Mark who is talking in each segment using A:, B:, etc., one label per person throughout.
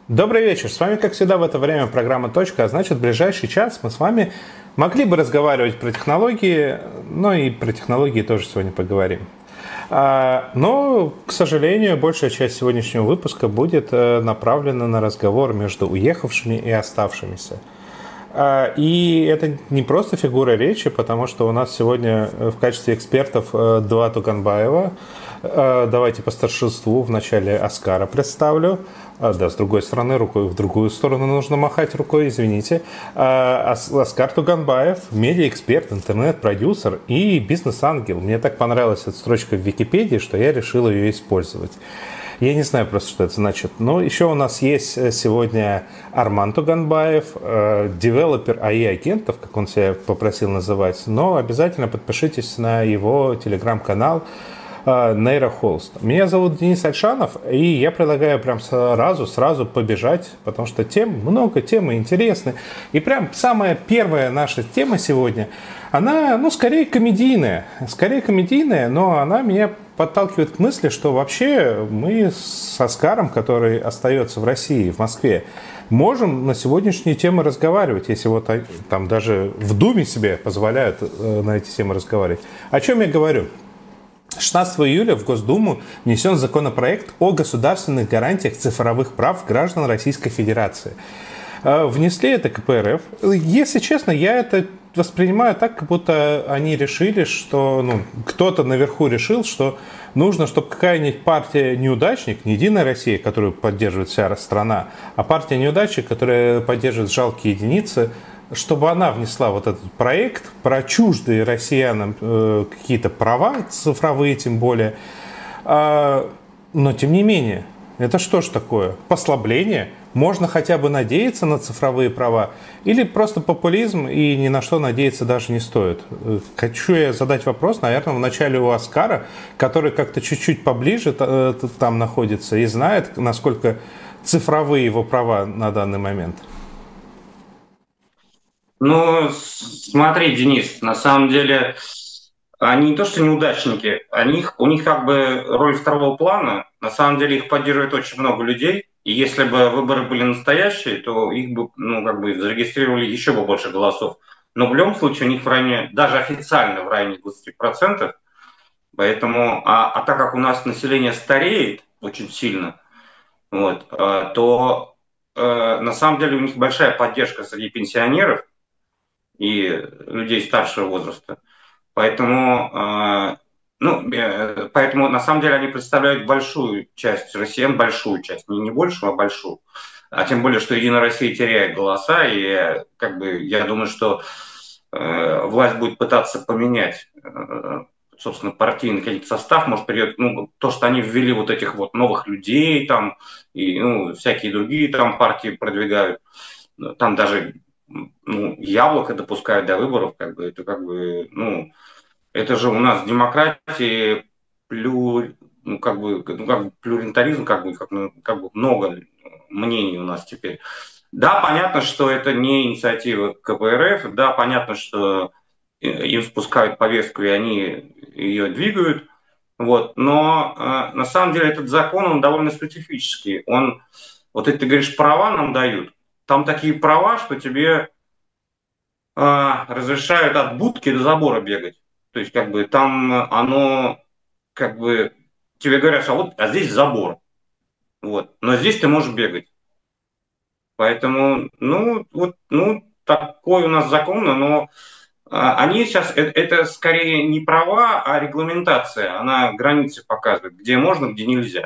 A: Добрый вечер. С вами, как всегда, в это время программа «Точка», а значит, в ближайший час мы с вами могли бы разговаривать про технологии, но и про технологии тоже сегодня поговорим. Но, к сожалению, большая часть сегодняшнего выпуска будет направлена на разговор между уехавшими и оставшимися. И это не просто фигура речи, потому что у нас сегодня в качестве экспертов два Туганбаева. Давайте по старшинству вначале Оскара представлю. Да, с другой стороны, рукой в другую сторону нужно махать рукой, извините. Оскар Туганбаев, медиаэксперт, интернет-продюсер и бизнес-ангел. Мне так понравилась эта строчка в Википедии, что я решил ее использовать. Я не знаю просто, что это значит. Но еще у нас есть сегодня Арман Туганбаев, девелопер АИ-агентов, как он себя попросил называть. Но обязательно подпишитесь на его телеграм-канал Нейрохолст. Меня зовут Денис Альшанов, и я предлагаю прям сразу побежать, потому что тем много, темы интересны. И прям самая первая наша тема сегодня, она, скорее комедийная, но она меня подталкивает к мысли, что вообще мы с Оскаром, который остается в России, в Москве, можем на сегодняшние темы разговаривать, если вот там даже в Думе себе позволяют на эти темы разговаривать. О чем я говорю? 16 июля в Госдуму внесен законопроект о государственных гарантиях цифровых прав граждан Российской Федерации. Внесли это КПРФ. Если честно, я это воспринимаю так, как будто они решили, что кто-то наверху решил, что нужно, чтобы какая-нибудь партия-неудачник, не Единая Россия, которую поддерживает вся страна, а партия-неудачник, которая поддерживает жалкие единицы, чтобы она внесла вот этот проект про чуждые россиянам какие-то права, цифровые тем более. Но тем не менее, это что ж такое? Послабление? Можно хотя бы надеяться на цифровые права? Или просто популизм и ни на что надеяться даже не стоит? Хочу я задать вопрос, наверное, в начале у Оскара, который как-то чуть-чуть поближе там находится и знает, насколько цифровые его права на данный момент.
B: Смотри, Денис, на самом деле они не то что неудачники, у них как бы роль второго плана. На самом деле их поддерживает очень много людей. И если бы выборы были настоящие, то их бы, зарегистрировали еще бы больше голосов. Но в любом случае у них в районе, даже официально в районе 20%. Поэтому, так как у нас население стареет очень сильно, то на самом деле у них большая поддержка среди пенсионеров и людей старшего возраста. Поэтому на самом деле они представляют большую часть россиян, большую часть, не большую, а большую. А тем более, что Единая Россия теряет голоса, и я думаю, что власть будет пытаться поменять, собственно, партийный какой-то состав, может, придет, то, что они ввели вот этих вот новых людей там, и всякие другие там партии продвигают, там даже яблоко допускают до выборов, это же у нас демократия, плюралитаризм, много мнений у нас теперь. Да, понятно, что это не инициатива КПРФ, да, понятно, что им спускают повестку, и они ее двигают, но на самом деле этот закон, он довольно специфический. Ты говоришь, права нам дают, там такие права, что тебе разрешают от будки до забора бегать. То есть, там оно, тебе говорят, а здесь забор. Но здесь ты можешь бегать. Поэтому, такой у нас закон, но они сейчас, это скорее не права, а регламентация. Она границы показывает, где можно, где нельзя.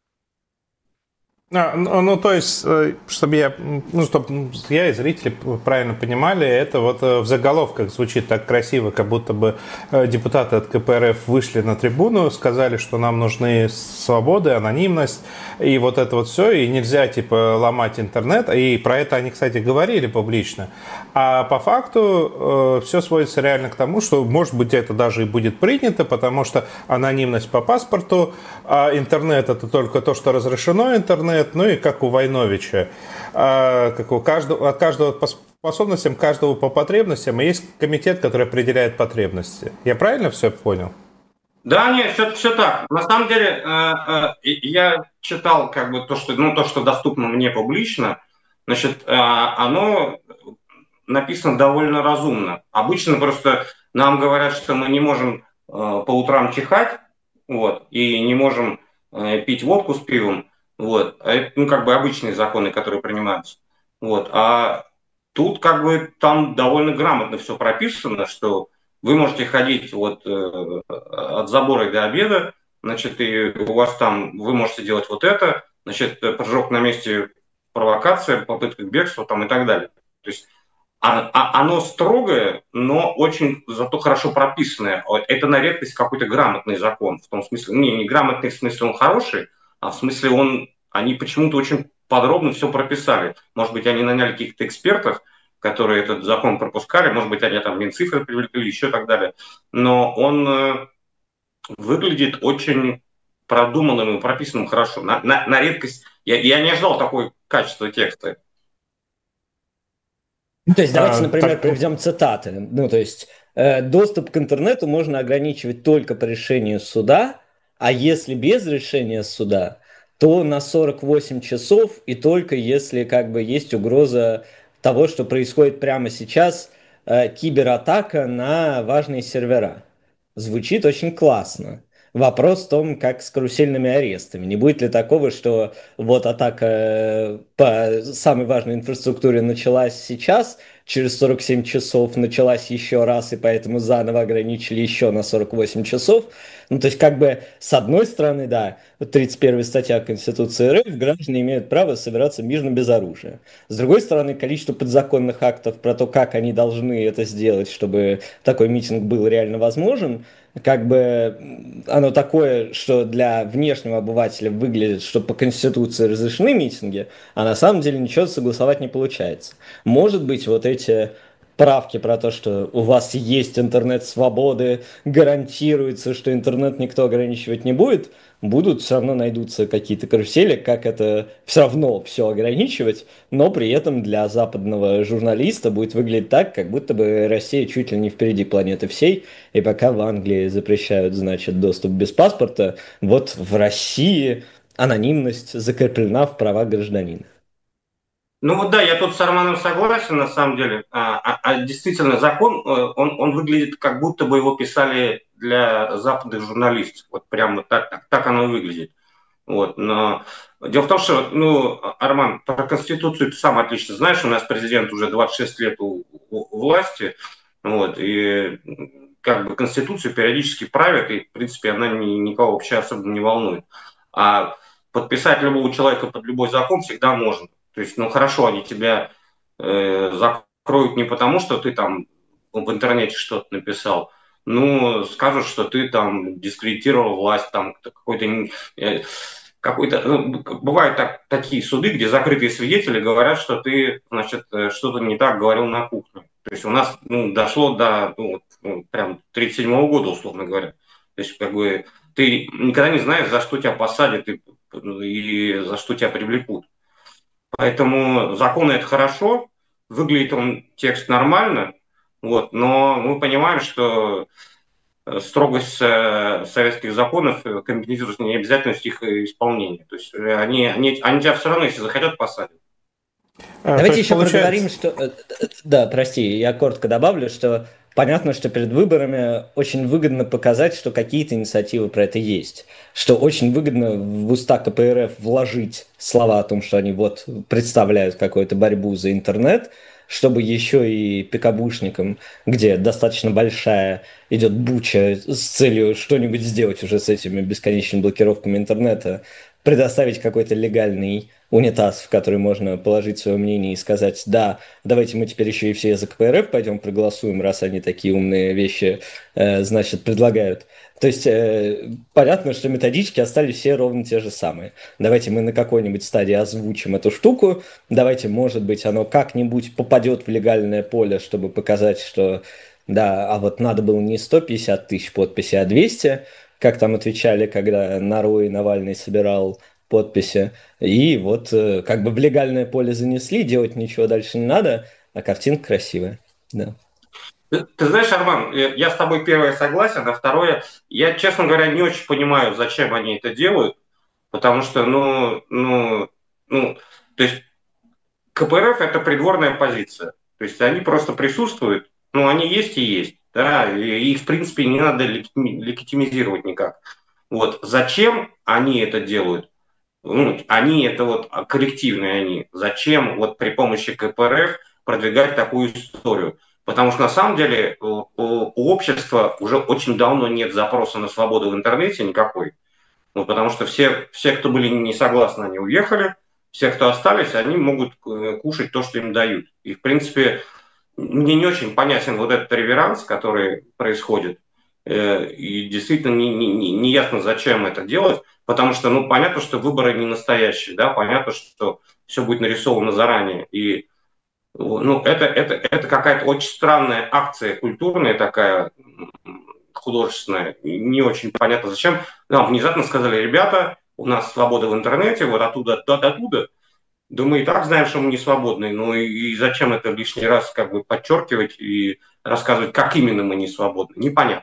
A: То есть, чтобы я и зрители правильно понимали, это вот в заголовках звучит так красиво, как будто бы депутаты от КПРФ вышли на трибуну, сказали, что нам нужны свободы, анонимность, и вот это вот все, и нельзя, ломать интернет, и про это они, кстати, говорили публично. А по факту все сводится реально к тому, что, может быть, это даже и будет принято, потому что анонимность по паспорту, а интернет — это только то, что разрешено интернет. И как у Войновича, как у каждого, от каждого по способностям, каждого по потребностям, и есть комитет, который определяет потребности. Я правильно все понял?
B: Да, нет, все так. На самом деле, я читал как бы то, что, ну, то, что доступно мне публично, значит, оно написано довольно разумно. Обычно просто нам говорят, что мы не можем по утрам чихать, вот, и не можем пить водку с пивом, вот, а это, ну, как бы обычные законы, которые принимаются, вот, а тут как бы там довольно грамотно все прописано, что вы можете ходить вот от забора до обеда, значит, и у вас там, вы можете делать вот это, значит, прыжок на месте, провокация, попытка к бегству там и так далее. То есть оно строгое, но очень зато хорошо прописанное. Это на редкость какой-то грамотный закон. В том смысле, не грамотный в смысле он хороший, а в смысле они почему-то очень подробно все прописали. Может быть, они наняли каких-то экспертов, которые этот закон пропускали, может быть, они там Минцифры привлекли, еще так далее. Но он выглядит очень продуманным и прописанным хорошо. На редкость. Я не ожидал такое качество текста.
C: Ну, то есть давайте, например,
A: Так,
C: приведем цитаты. Ну, то есть доступ к интернету можно ограничивать только по решению суда, а если без решения суда, то на 48 часов и только если как бы есть угроза того, что происходит прямо сейчас, кибератака на важные сервера. Звучит очень классно. Вопрос в том, как с карусельными арестами. Не будет ли такого, что вот атака по самой важной инфраструктуре началась сейчас, через 47 часов началась еще раз, и поэтому заново ограничили еще на 48 часов. Ну, то есть, как бы, с одной стороны, да, 31 статья Конституции РФ, граждане имеют право собираться мирно без оружия. С другой стороны, количество подзаконных актов про то, как они должны это сделать, чтобы такой митинг был реально возможен, как бы оно такое, что для внешнего обывателя выглядит, что по Конституции разрешены митинги, а на самом деле ничего согласовать не получается. Может быть, вот эти правки про то, что у вас есть интернет свободы, гарантируется, что интернет никто ограничивать не будет, будут, все равно найдутся какие-то карусели, как это все равно все ограничивать, но при этом для западного журналиста будет выглядеть так, как будто бы Россия чуть ли не впереди планеты всей, и пока в Англии запрещают, значит, доступ без паспорта, вот в России анонимность закреплена в правах гражданина.
B: Ну вот да, я тут с Арманом согласен, на самом деле. Действительно, закон, он выглядит, как будто бы его писали для западных журналистов. Вот прямо так оно и выглядит. Вот, но дело в том, что, ну, Арман, про Конституцию ты сам отлично знаешь, у нас президент уже 26 лет у власти, вот, и как бы Конституцию периодически правят, и, в принципе, она никого вообще особо не волнует. А подписать любого человека под любой закон всегда можно. То есть, ну, хорошо, они тебя закроют не потому, что ты там в интернете что-то написал, ну, скажут, что ты там дискредитировал власть, там какой-то, ну, бывают такие суды, где закрытые свидетели говорят, что ты, значит, что-то не так говорил на кухне. То есть у нас, ну, дошло до, прям 37-го года, условно говоря. То есть, как бы, ты никогда не знаешь, за что тебя посадят и за что тебя привлекут. Поэтому законы это хорошо, выглядит он текст нормально, вот, но мы понимаем, что строгость советских законов компенсирует необязательность их исполнения. То есть они тебя все равно, если захотят, посадят.
C: Давайте еще проговорим, что... Да, прости, я коротко добавлю, что понятно, что перед выборами очень выгодно показать, что какие-то инициативы про это есть. Что очень выгодно в уста КПРФ вложить слова о том, что они вот представляют какую-то борьбу за интернет, чтобы еще и пикабушникам, где достаточно большая идет буча с целью что-нибудь сделать уже с этими бесконечными блокировками интернета, предоставить какой-то легальный унитаз, в который можно положить свое мнение и сказать, да, давайте мы теперь еще и все за КПРФ пойдем проголосуем, раз они такие умные вещи, значит, предлагают. То есть понятно, что методички остались все ровно те же самые. Давайте мы на какой-нибудь стадии озвучим эту штуку, давайте, может быть, оно как-нибудь попадет в легальное поле, чтобы показать, что да, а вот надо было не 150 тысяч подписей, а 200, как там отвечали, когда Нарой Навальный собирал подписи. И вот как бы в легальное поле занесли, делать ничего дальше не надо, а картинка красивая. Да.
B: Ты знаешь, Арман, я с тобой первое согласен, а второе, я, честно говоря, не очень понимаю, зачем они это делают. Потому что, то есть КПРФ – это придворная позиция. То есть они просто присутствуют, они есть и есть. Да, и их, в принципе, не надо легитимизировать никак. Вот. Зачем они это делают? Они это вот коллективные они. Зачем вот при помощи КПРФ продвигать такую историю? Потому что на самом деле у общества уже очень давно нет запроса на свободу в интернете никакой. Потому что все, кто были не согласны, они уехали. Все, кто остались, они могут кушать то, что им дают. И, в принципе, мне не очень понятен вот этот реверанс, который происходит. И действительно не ясно, зачем это делать. Потому что, понятно, что выборы не настоящие, да, понятно, что все будет нарисовано заранее. И это какая-то очень странная акция культурная такая, художественная. Не очень понятно, зачем. Нам внезапно сказали: ребята, у нас свобода в интернете, вот оттуда до оттуда. Да мы и так знаем, что мы не свободны. И зачем это лишний раз как бы подчеркивать и рассказывать, как именно мы не свободны? Непонятно.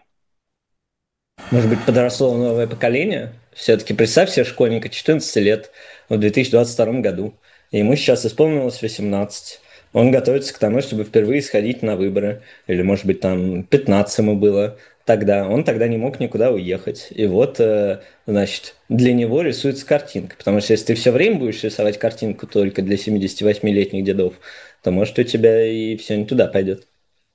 C: Может быть, подросло новое поколение? Все-таки представь себе школьника 14 лет в 2022 году. И ему сейчас исполнилось 18. Он готовится к тому, чтобы впервые сходить на выборы. Или, может быть, там 15 ему было тогда. Он тогда не мог никуда уехать. И вот, значит, для него рисуется картинка. Потому что если ты все время будешь рисовать картинку только для 78-летних дедов, то, может, у тебя и все не туда пойдет.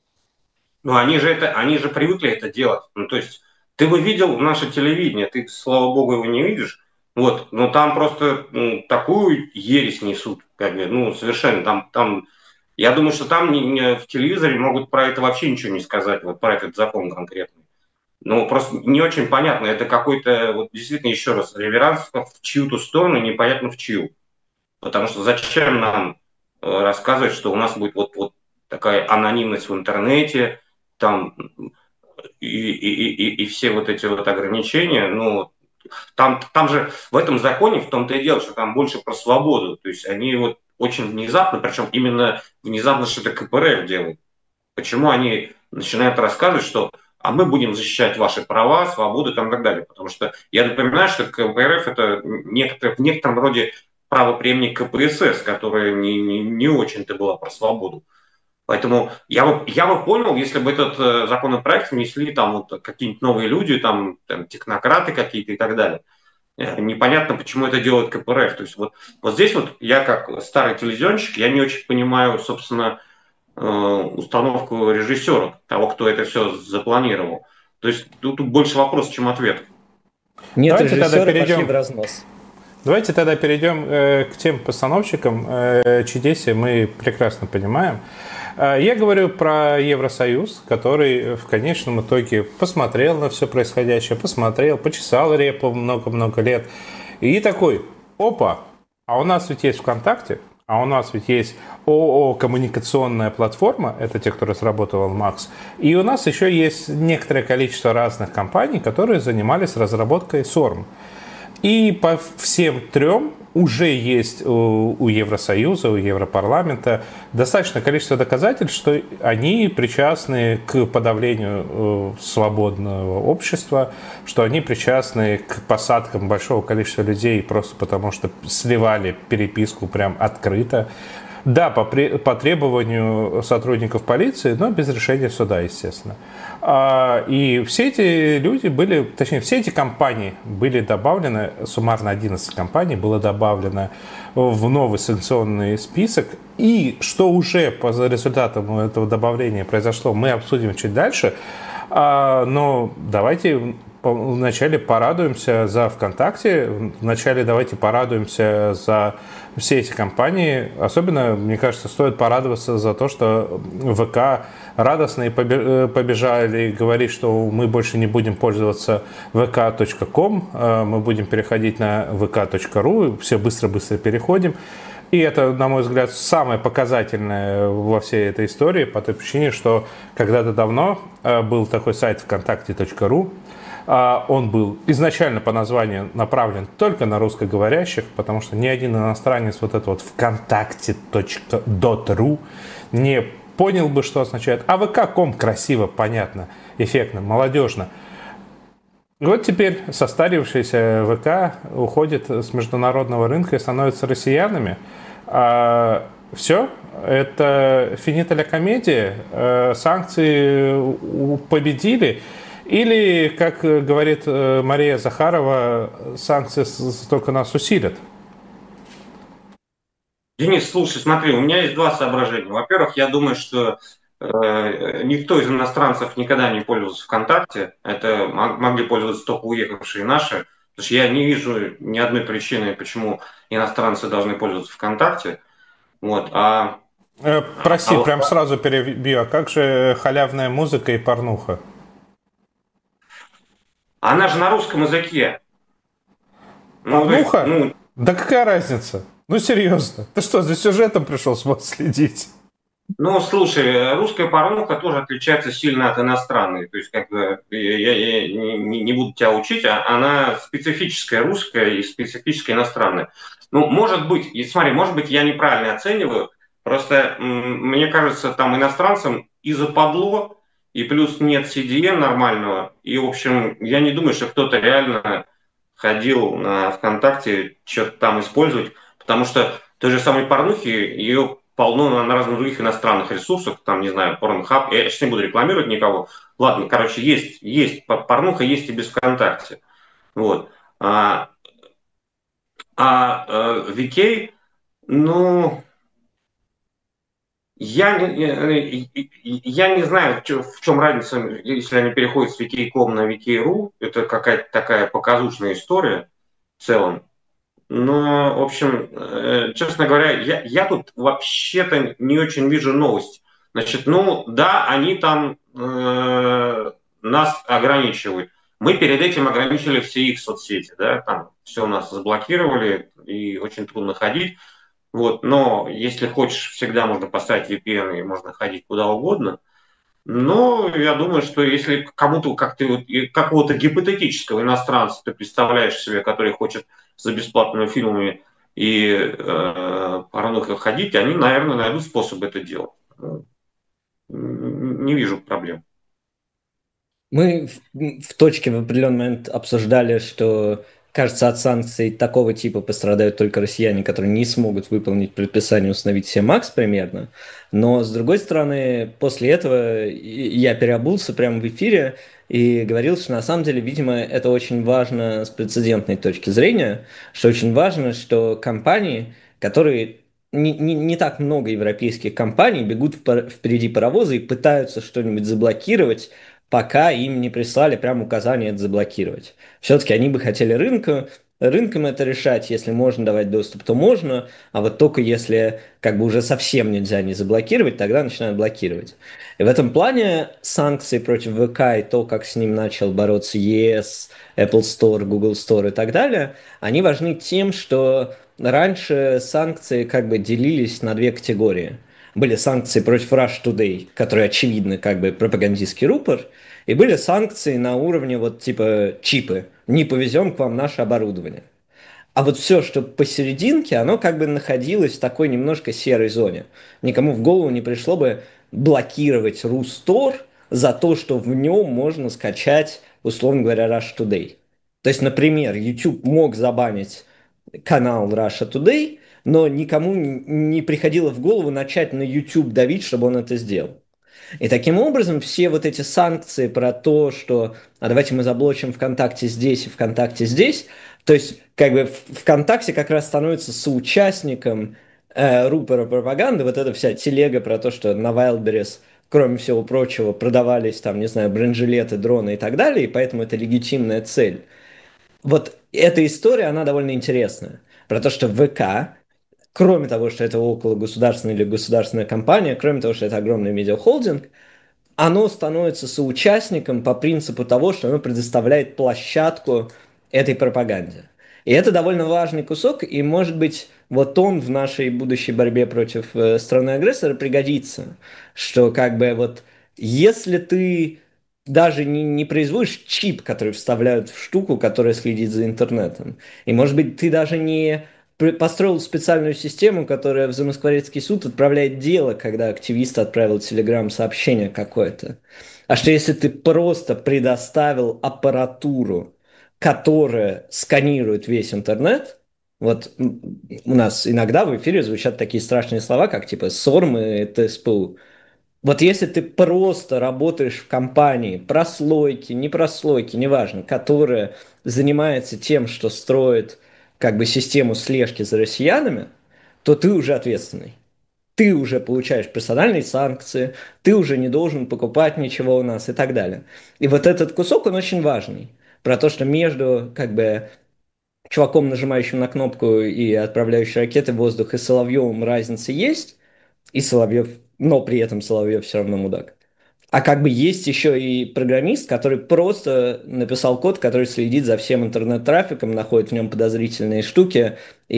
B: Они же привыкли это делать. То есть ты бы видел наше телевидение, ты, слава богу, его не видишь. Вот, но там просто такую ересь несут, как бы, совершенно там. Я думаю, что там в телевизоре могут про это вообще ничего не сказать, вот про этот закон конкретный. Просто не очень понятно. Это какой-то, вот действительно, еще раз, реверанс в чью-то сторону, непонятно в чью. Потому что зачем нам рассказывать, что у нас будет вот такая анонимность в интернете, там и все вот эти вот ограничения, там же в этом законе в том-то и дело, что там больше про свободу. То есть они вот очень внезапно, причем именно внезапно что-то КПРФ делают. Почему они начинают рассказывать, что мы будем защищать ваши права, свободы там, и так далее. Потому что я напоминаю, что КПРФ это в некотором роде правопреемник КПСС, которая не очень-то была про свободу. Поэтому я бы понял, если бы этот законопроект внесли там вот какие-нибудь новые люди, там технократы какие-то и так далее. Непонятно, почему это делает КПРФ. То есть вот здесь вот я как старый телевизионщик, я не очень понимаю, собственно, установку режиссера, того, кто это все запланировал. То есть тут больше вопросов, чем ответов.
C: Нет, режиссеры пошли в разнос.
A: Давайте тогда перейдем к тем постановщикам, чьи мы прекрасно понимаем. Я говорю про Евросоюз, который в конечном итоге посмотрел на все происходящее, почесал репу много-много лет. И такой: опа, а у нас ведь есть ВКонтакте, а у нас ведь есть ООО «Коммуникационная платформа», это те, кто разработал Макс, и у нас еще есть некоторое количество разных компаний, которые занимались разработкой SORM. И по всем трем уже есть у Евросоюза, у Европарламента достаточное количество доказательств, что они причастны к подавлению свободного общества, что они причастны к посадкам большого количества людей просто потому, что сливали переписку прям открыто. Да, по требованию сотрудников полиции, но без решения суда, естественно. И все эти люди были, точнее, все эти компании были добавлены, суммарно 11 компаний было добавлено в новый санкционный список. И что уже по результатам этого добавления произошло, мы обсудим чуть дальше. Но давайте вначале порадуемся за ВКонтакте, вначале давайте порадуемся за все эти компании. Особенно, мне кажется, стоит порадоваться за то, что ВК радостно и побежали говорить, что мы больше не будем пользоваться vk.com, мы будем переходить на vk.ru, все быстро-быстро переходим. И это, на мой взгляд, самое показательное во всей этой истории, по той причине, что когда-то давно был такой сайт vkontakte.ru. Он был изначально по названию направлен только на русскоговорящих, потому что ни один иностранец вот это вот vkontakte.ru не понял бы, что означает. А vk.com красиво, понятно, эффектно, молодежно. И вот теперь состарившийся ВК уходит с международного рынка и становится россиянами. Все, это финита ля комедия, санкции победили. Или, как говорит Мария Захарова, санкции только нас усилят.
B: Денис, слушай, смотри, у меня есть два соображения. Во-первых, я думаю, что никто из иностранцев никогда не пользовался ВКонтакте. Это могли пользоваться только уехавшие наши. Потому что я не вижу ни одной причины, почему иностранцы должны пользоваться ВКонтакте. Вот.
A: Прости, прям сразу перебью. А как же халявная музыка и порнуха?
B: Она же на русском языке.
A: Порнуха? Да какая разница? Ну серьезно. Ты что, за сюжетом пришел следить?
B: Ну, слушай, русская порнуха тоже отличается сильно от иностранной. То есть, как бы, я не буду тебя учить, она специфическая русская и специфическая иностранная. Ну, может быть, и смотри, может быть, я неправильно оцениваю, просто мне кажется, там иностранцам и западло, и плюс нет CDN нормального, и, в общем, я не думаю, что кто-то реально ходил на ВКонтакте что-то там использовать, потому что той же самой порнухи, ее полно на разных других иностранных ресурсах, там, не знаю, Pornhub, я сейчас не буду рекламировать никого. Ладно, короче, есть порнуха, есть и без ВКонтакте. Вот. VK, ну, я не знаю, в чем разница, если они переходят с VK.com на VK.ru, это какая-то такая показушная история в целом. Но, в общем, честно говоря, я тут вообще-то не очень вижу новость. Значит, ну да, они там нас ограничивают. Мы перед этим ограничили все их соцсети, да, там все у нас заблокировали и очень трудно ходить. Вот, но если хочешь, всегда можно поставить VPN и можно ходить куда угодно. Но я думаю, что если кому-то, как ты, какого-то гипотетического иностранца ты представляешь себе, который хочет за бесплатными фильмами и порнухой ходить, они, наверное, найдут способ это делать. Не вижу проблем.
C: Мы в точке в определенный момент обсуждали, что, кажется, от санкций такого типа пострадают только россияне, которые не смогут выполнить предписание установить себе Макс примерно. Но, с другой стороны, после этого я переобулся прямо в эфире и говорил, что на самом деле, видимо, это очень важно с прецедентной точки зрения, что очень важно, что компании, которые не так много европейских компаний бегут впереди паровоза и пытаются что-нибудь заблокировать, пока им не прислали прям указание это заблокировать. Все-таки они бы хотели рынком это решать, если можно давать доступ, то можно, а вот только если как бы уже совсем нельзя не заблокировать, тогда начинают блокировать. И в этом плане санкции против ВК и то, как с ним начал бороться ЕС, Apple Store, Google Store и так далее, они важны тем, что раньше санкции как бы делились на две категории. Были санкции против Rush Today, которые, очевидно, как бы пропагандистский рупор, и были санкции на уровне вот типа чипы. Не повезем к вам наше оборудование. А вот все, что посерединке, оно как бы находилось в такой немножко серой зоне. Никому в голову не пришло бы блокировать Рустор за то, что в нем можно скачать, условно говоря, Russia Today. То есть, например, YouTube мог забанить канал Russia Today, но никому не приходило в голову начать на YouTube давить, чтобы он это сделал. И таким образом все вот эти санкции про то, что а давайте мы заблочим ВКонтакте здесь и ВКонтакте здесь, то есть как бы ВКонтакте как раз становится соучастником рупора пропаганды, вот эта вся телега про то, что на Wildberries, кроме всего прочего, продавались там, не знаю, бронежилеты, дроны и так далее, и поэтому это легитимная цель. Вот эта история, она довольно интересная. Про то, что ВК, кроме того, что это около государственная или государственная компания, кроме того, что это огромный медиахолдинг, оно становится соучастником по принципу того, что оно предоставляет площадку этой пропаганде. И это довольно важный кусок, и, может быть, вот он в нашей будущей борьбе против страны-агрессора пригодится, что как бы вот если ты даже не производишь чип, который вставляют в штуку, которая следит за интернетом, и, может быть, ты даже не построил специальную систему, которая в Замоскворецкий суд отправляет дело, когда активист отправил телеграм-сообщение какое-то. А что если ты просто предоставил аппаратуру, которая сканирует весь интернет? Вот у нас иногда в эфире звучат такие страшные слова, как типа СОРМ и ТСПУ. Вот если ты просто работаешь в компании, прослойки, не прослойки, неважно, которая занимается тем, что строит как бы систему слежки за россиянами, то ты уже ответственный. Ты уже получаешь персональные санкции, ты уже не должен покупать ничего у нас и так далее. И вот этот кусок, он очень важный. Про то, что между как бы чуваком, нажимающим на кнопку и отправляющим ракеты в воздух, и Соловьевым разница есть, и Соловьев, но при этом Соловьев все равно мудак. А как бы есть еще и программист, который просто написал код, который следит за всем интернет-трафиком, находит в нем подозрительные штуки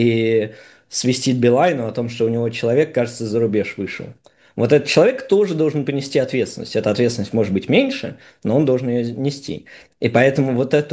C: и свистит Билайну о том, что у него человек, кажется, за рубеж вышел. Вот этот человек тоже должен понести ответственность. Эта ответственность может быть меньше, но он должен ее нести. И поэтому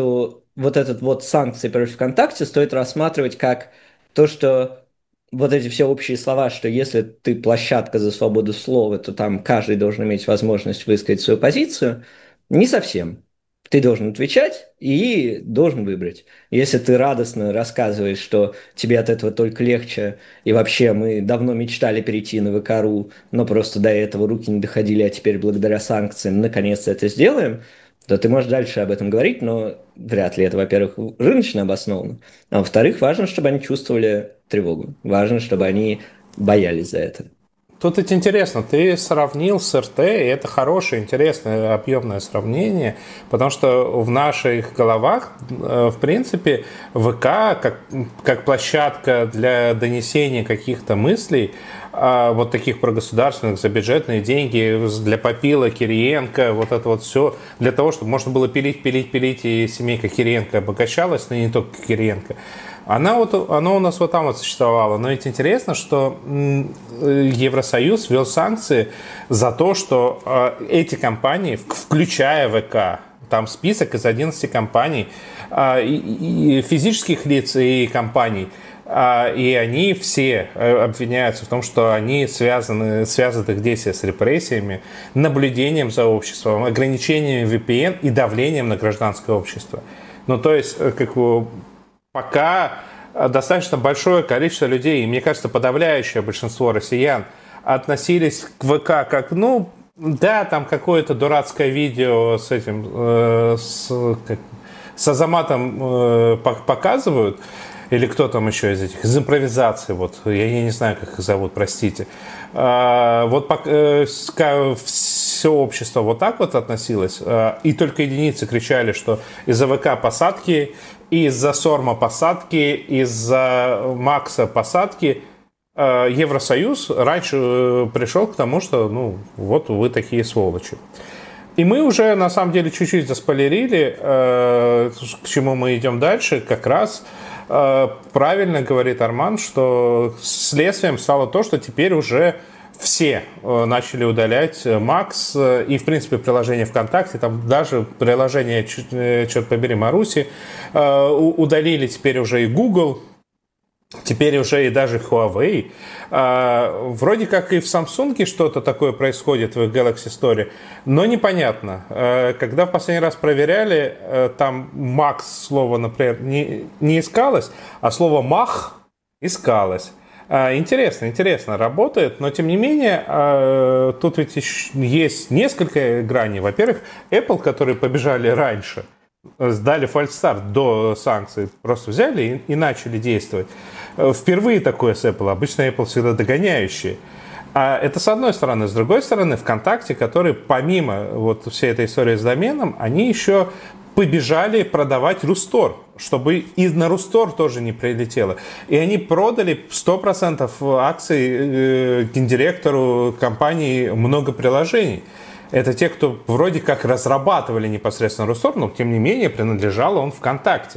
C: вот этот вот санкции против ВКонтакте стоит рассматривать как то, что вот эти все общие слова, что если ты площадка за свободу слова, то там каждый должен иметь возможность высказать свою позицию, не совсем. Ты должен отвечать и должен выбрать. Если ты радостно рассказываешь, что тебе от этого только легче, и вообще мы давно мечтали перейти на ВК.ру, но просто до этого руки не доходили, а теперь благодаря санкциям наконец-то это сделаем, то ты можешь дальше об этом говорить, но вряд ли это, во-первых, рыночно обосновано, а во-вторых, важно, чтобы они чувствовали тревогу, важно, чтобы они боялись за это.
A: Тут это интересно, ты сравнил с РТ, и это хорошее, интересное, объемное сравнение, потому что в наших головах, в принципе, ВК как площадка для донесения каких-то мыслей, вот таких прогосударственных, за бюджетные деньги, для Попила, Кириенко, вот это вот все, для того, чтобы можно было пилить, и семейка Кириенко обогащалась, но и не только Кириенко. Она у нас вот там вот существовала. Но ведь интересно, что Евросоюз ввел санкции за то, что эти компании, включая ВК, там список из 11 компаний, и физических лиц и компаний, и они все обвиняются в том, что они связаны их действия с репрессиями, наблюдением за обществом, ограничением VPN и давлением на гражданское общество. Ну, то есть, как бы, пока достаточно большое количество людей, и, мне кажется, подавляющее большинство россиян относились к ВК как, ну, да, там какое-то дурацкое видео с этим, с Азаматом показывают, или кто там еще из этих, из импровизации, вот, я не знаю, как их зовут, простите. Вот все общество вот так вот относилось, и только единицы кричали, что из-за ВК посадки, из-за Сорма посадки, из-за Макса посадки. Евросоюз раньше пришел к тому, что, ну, вот вы такие сволочи. И мы уже, на самом деле, чуть-чуть заспойлерили, к чему мы идем дальше. Как раз правильно говорит Арман, что следствием стало то, что теперь уже все начали удалять Макс и, в принципе, приложение ВКонтакте, там даже приложение, черт побери, Маруси, удалили теперь уже и Google, теперь уже и даже Huawei. Вроде как и в Samsung что-то такое происходит в Galaxy Store, но непонятно. Когда в последний раз проверяли, там Макс слово, например, не искалось, а слово Мах искалось. Интересно, работает, но тем не менее, тут ведь есть несколько граней. Во-первых, Apple, которые побежали раньше, сдали фальстарт до санкций, просто взяли и начали действовать. Впервые такое с Apple. Обычно Apple всегда догоняющие. А это с одной стороны. С другой стороны, ВКонтакте, которые помимо вот всей этой истории с доменом, они еще побежали продавать Рустор, чтобы и на Рустор тоже не прилетело. И они продали 100% акций гендиректору компании «Много приложений». Это те, кто вроде как разрабатывали непосредственно Рустор, но тем не менее принадлежал он ВКонтакте.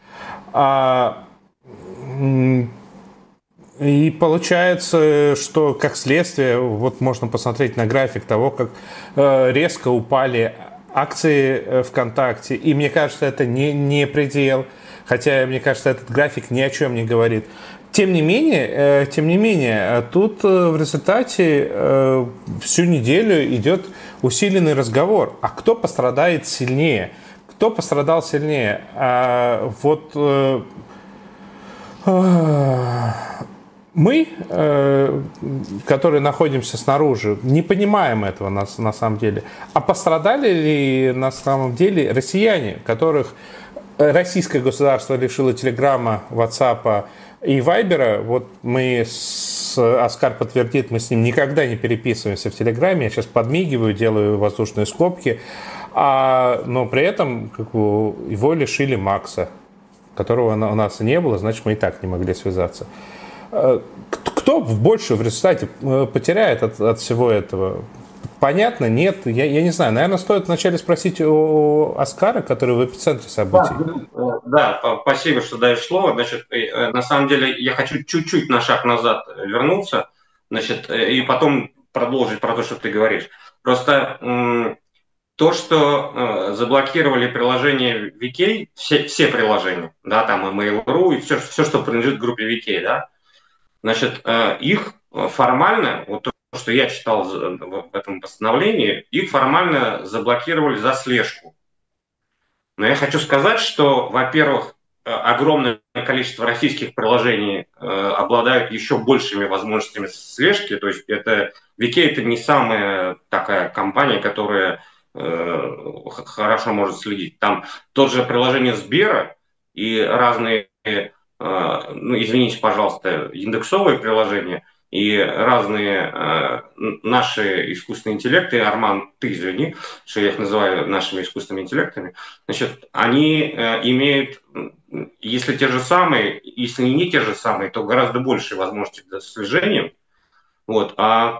A: И получается, что как следствие, вот можно посмотреть на график того, как резко упали акции ВКонтакте. И мне кажется, это не предел. Хотя, мне кажется, этот график ни о чем не говорит. Тем не менее, тут в результате всю неделю идет усиленный разговор. А кто пострадает сильнее? Кто пострадал сильнее? Мы, которые находимся снаружи, не понимаем этого на самом деле. А пострадали ли на самом деле россияне, которых российское государство лишило Телеграма, Ватсапа и Вайбера? Вот Оскар подтвердит, мы с ним никогда не переписываемся в Телеграме. Я сейчас подмигиваю, делаю воздушные скобки. Но при этом его лишили Макса, которого у нас не было, значит, мы и так не могли связаться. Кто больше в результате потеряет от всего этого? Понятно, нет, я не знаю. Наверное, стоит вначале спросить у Оскара, который в эпицентре событий.
B: Да, спасибо, что даешь слово. Значит, на самом деле я хочу чуть-чуть на шаг назад вернуться, значит, и потом продолжить про то, что ты говоришь. Просто то, что заблокировали приложение VK, все приложения, да, там и Mail.ru, и все, что принадлежит группе VK, да, значит, их формально, вот то, что я читал в этом постановлении, их формально заблокировали за слежку. Но я хочу сказать, что, во-первых, огромное количество российских приложений обладают еще большими возможностями слежки. То есть VK это не самая такая компания, которая хорошо может следить. Там тоже приложение Сбера и разные, извините, пожалуйста, индексовые приложения и разные наши искусственные интеллекты, Арман, ты извини, что я их называю нашими искусственными интеллектами, значит, они имеют, если те же самые, если не те же самые, то гораздо большие возможности для слежения. Вот,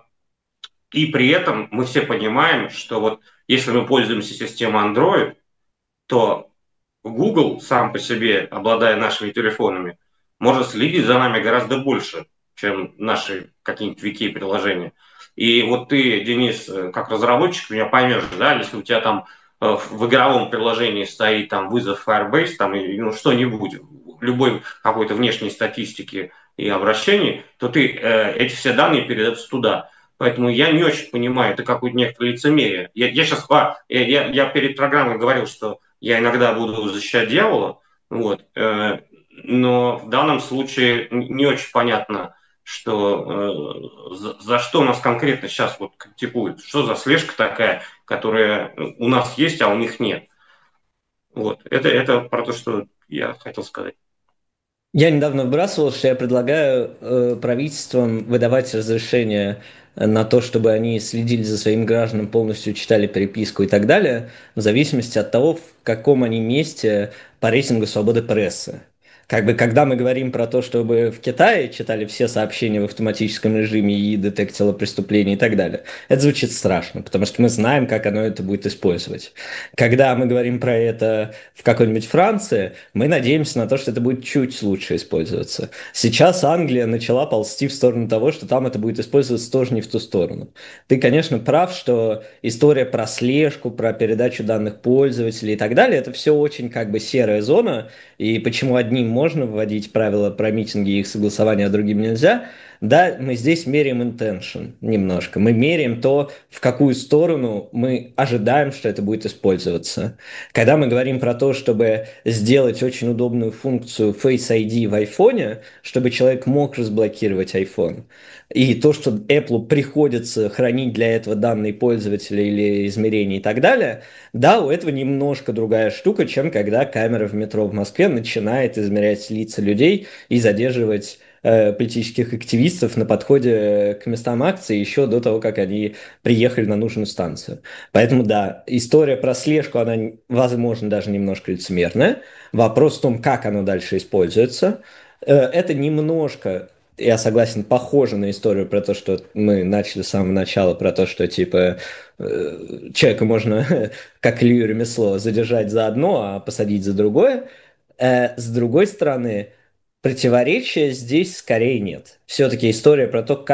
B: и при этом мы все понимаем, что вот если мы пользуемся системой Android, то Google сам по себе, обладая нашими телефонами, может следить за нами гораздо больше, чем наши какие-нибудь VK-приложения. И вот ты, Денис, как разработчик, меня поймешь, да, если у тебя там в игровом приложении стоит там вызов Firebase, там, что-нибудь, любой какой-то внешней статистики и обращений, то ты эти все данные передаются туда. Поэтому я не очень понимаю, это какое-то некоторое лицемерие. Я перед программой говорил, что я иногда буду защищать дьявола, вот, но в данном случае не очень понятно, что за что у нас конкретно сейчас вот критикуют, что за слежка такая, которая у нас есть, а у них нет. Вот, это про то, что я хотел сказать.
C: Я недавно вбрасывал, что я предлагаю правительствам выдавать разрешение на то, чтобы они следили за своим гражданам, полностью читали переписку и так далее, в зависимости от того, в каком они месте по рейтингу свободы прессы. Как бы, когда мы говорим про то, чтобы в Китае читали все сообщения в автоматическом режиме и детектило преступления и так далее, это звучит страшно, потому что мы знаем, как оно это будет использовать. Когда мы говорим про это в какой-нибудь Франции, мы надеемся на то, что это будет чуть лучше использоваться. Сейчас Англия начала ползти в сторону того, что там это будет использоваться тоже не в ту сторону. Ты, конечно, прав, что история про слежку, про передачу данных пользователей и так далее, это все очень как бы серая зона, и почему одним можно вводить правила про митинги и их согласование, а другим нельзя. Да, мы здесь меряем intention немножко. Мы меряем то, в какую сторону мы ожидаем, что это будет использоваться. Когда мы говорим про то, чтобы сделать очень удобную функцию Face ID в айфоне, чтобы человек мог разблокировать iPhone, и то, что Apple приходится хранить для этого данные пользователя или измерения и так далее, да, у этого немножко другая штука, чем когда камера в метро в Москве начинает измерять лица людей и задерживать политических активистов на подходе к местам акции еще до того, как они приехали на нужную станцию. Поэтому, да, история про слежку, она, возможно, даже немножко лицемерная. Вопрос в том, как она дальше используется. Это немножко, я согласен, похоже на историю про то, что мы начали с самого начала, про то, что, типа, человека можно, как Илью ремесло, задержать за одно, а посадить за другое. С другой стороны, противоречия здесь скорее нет. Все-таки история про то, как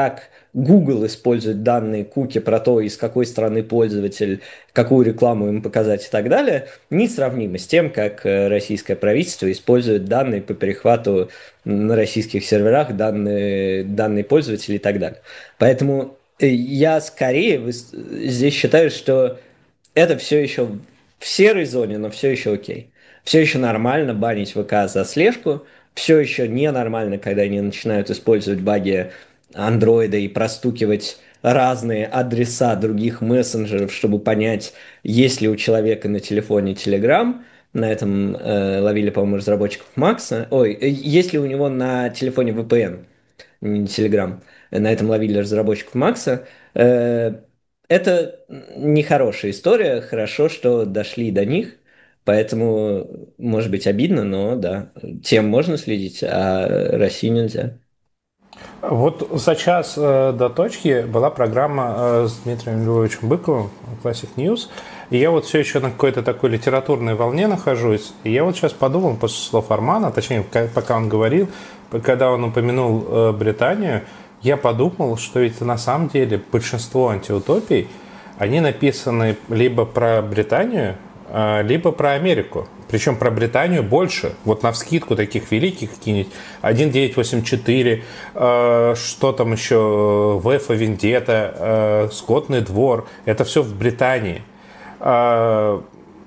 C: Google использует данные куки про то, из какой страны пользователь, какую рекламу им показать и так далее, несравнимо с тем, как российское правительство использует данные по перехвату на российских серверах, данные пользователей и так далее. Поэтому я скорее здесь считаю, что это все еще в серой зоне, но все еще окей. Все еще нормально банить ВК за слежку, все еще ненормально, когда они начинают использовать баги андроида и простукивать разные адреса других мессенджеров, чтобы понять, есть ли у человека на телефоне Telegram. На этом ловили, по-моему, разработчиков Макса. Ой, есть ли у него на телефоне VPN, не Telegram. На этом ловили разработчиков Макса. Это нехорошая история. Хорошо, что дошли до них. Поэтому, может быть, обидно, но да, тем можно следить, а России нельзя.
A: Вот за час до точки была программа с Дмитрием Львовичем Быковым Classic News. И я вот все еще на какой-то такой литературной волне нахожусь. И я вот сейчас подумал после слов Армана, точнее, пока он говорил, когда он упомянул Британию, я подумал, что ведь на самом деле большинство антиутопий, они написаны либо про Британию, либо про Америку. Причем про Британию больше. Вот навскидку таких великих какие-нибудь 1984, что там еще, ВФ Вендетта, Скотный двор. Это все в Британии. Правда,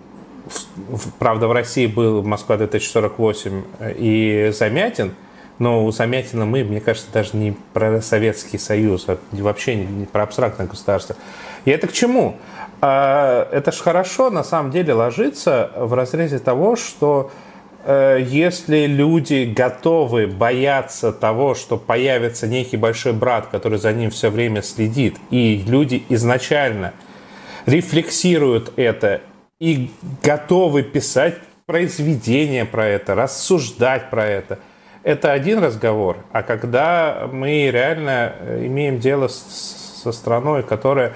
A: в России был Москва 2048 и Замятин. Но у Замятина мы, мне кажется, даже не про Советский Союз, а вообще не про абстрактное государство. И это к чему? Это ж хорошо, на самом деле, ложится в разрезе того, что если люди готовы бояться того, что появится некий большой брат, который за ним все время следит, и люди изначально рефлексируют это и готовы писать произведения про это, рассуждать про это один разговор. А когда мы реально имеем дело со страной, которая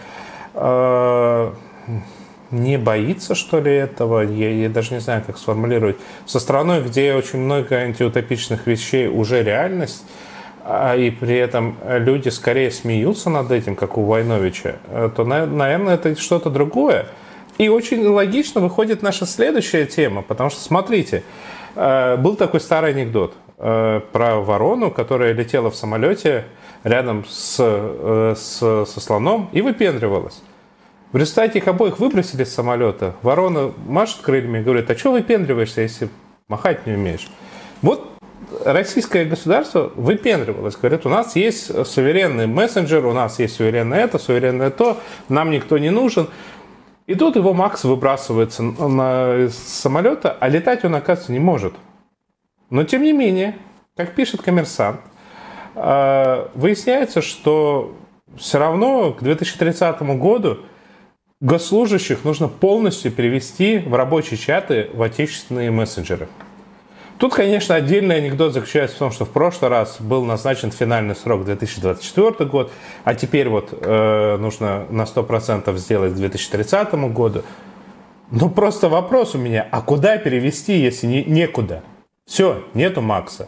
A: не боится, что ли, этого, я даже не знаю, как сформулировать, со страной, где очень много антиутопичных вещей уже реальность, и при этом люди скорее смеются над этим, как у Войновича, то, наверное, это что-то другое. И очень логично выходит наша следующая тема, потому что, смотрите, был такой старый анекдот про ворону, которая летела в самолете рядом со слоном и выпендривалась. В результате их обоих выбросили с самолета. Ворона машет крыльями и говорит: а что выпендриваешься, если махать не умеешь? Вот российское государство выпендривалось. Говорит: у нас есть суверенный мессенджер, у нас есть суверенное это, суверенное то, нам никто не нужен. И тут его Макс выбрасывается из самолета, а летать он, оказывается, не может. Но, тем не менее, как пишет «Коммерсант», выясняется, что все равно к 2030 году госслужащих нужно полностью перевести в рабочие чаты в отечественные мессенджеры. Тут, конечно, отдельный анекдот заключается в том, что в прошлый раз был назначен финальный срок 2024 год, а теперь вот нужно на 100% сделать к 2030 году. Ну, просто вопрос у меня: а куда перевести, если некуда? Все, нету Макса.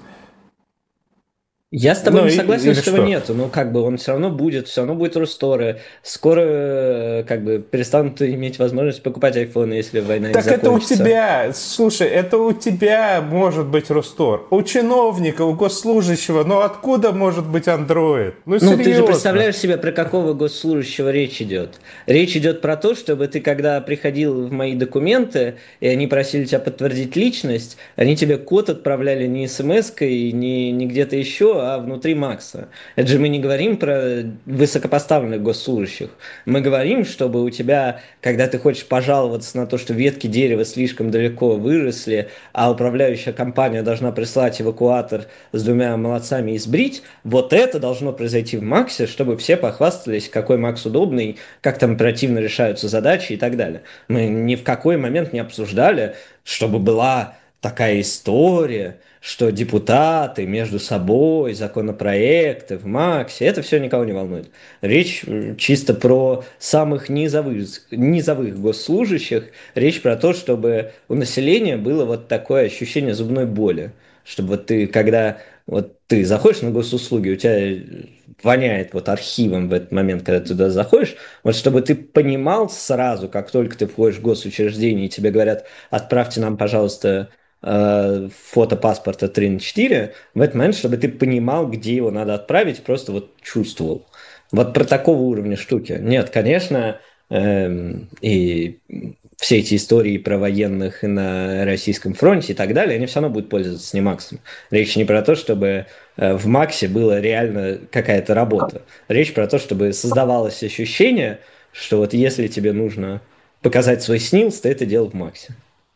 C: Я с тобой не согласен, что его нету, но как бы он все равно будет Русторы. Скоро как бы перестанут иметь возможность покупать айфоны, если война
A: так
C: не закончится.
A: Это у тебя, слушай, это у тебя может быть Рустор. У чиновника, у госслужащего, но откуда может быть Android? Ну, серьезно.
C: Ты же представляешь себе, про какого госслужащего речь идет. Речь идет про то, чтобы ты, когда приходил в мои документы, и они просили тебя подтвердить личность, они тебе код отправляли не смс-кой, не где-то еще, а внутри Макса. Это же мы не говорим про высокопоставленных госслужащих. Мы говорим, чтобы у тебя, когда ты хочешь пожаловаться на то, что ветки дерева слишком далеко выросли, а управляющая компания должна прислать эвакуатор с 2 молодцами и сбрить, вот это должно произойти в Максе, чтобы все похвастались, какой Макс удобный, как там оперативно решаются задачи и так далее. Мы ни в какой момент не обсуждали, чтобы была такая история, что депутаты между собой, законопроекты в Максе, это все никого не волнует. Речь чисто про самых низовых госслужащих, речь про то, чтобы у населения было вот такое ощущение зубной боли. Чтобы вот ты, когда вот ты заходишь на госуслуги, у тебя воняет вот архивом в этот момент, когда ты туда заходишь, вот чтобы ты понимал сразу, как только ты входишь в госучреждение, и тебе говорят, отправьте нам, пожалуйста, фото паспорта 3 на 4, в этот момент, чтобы ты понимал, где его надо отправить, просто вот чувствовал. Вот про такого уровня штуки. Нет, конечно, и все эти истории про военных на российском фронте и так далее, они все равно будут пользоваться Snimax. Речь не про то, чтобы в Максе была реально какая-то работа. Речь про то, чтобы создавалось ощущение, что вот если тебе нужно показать свой снилс, ты это делал в Максе.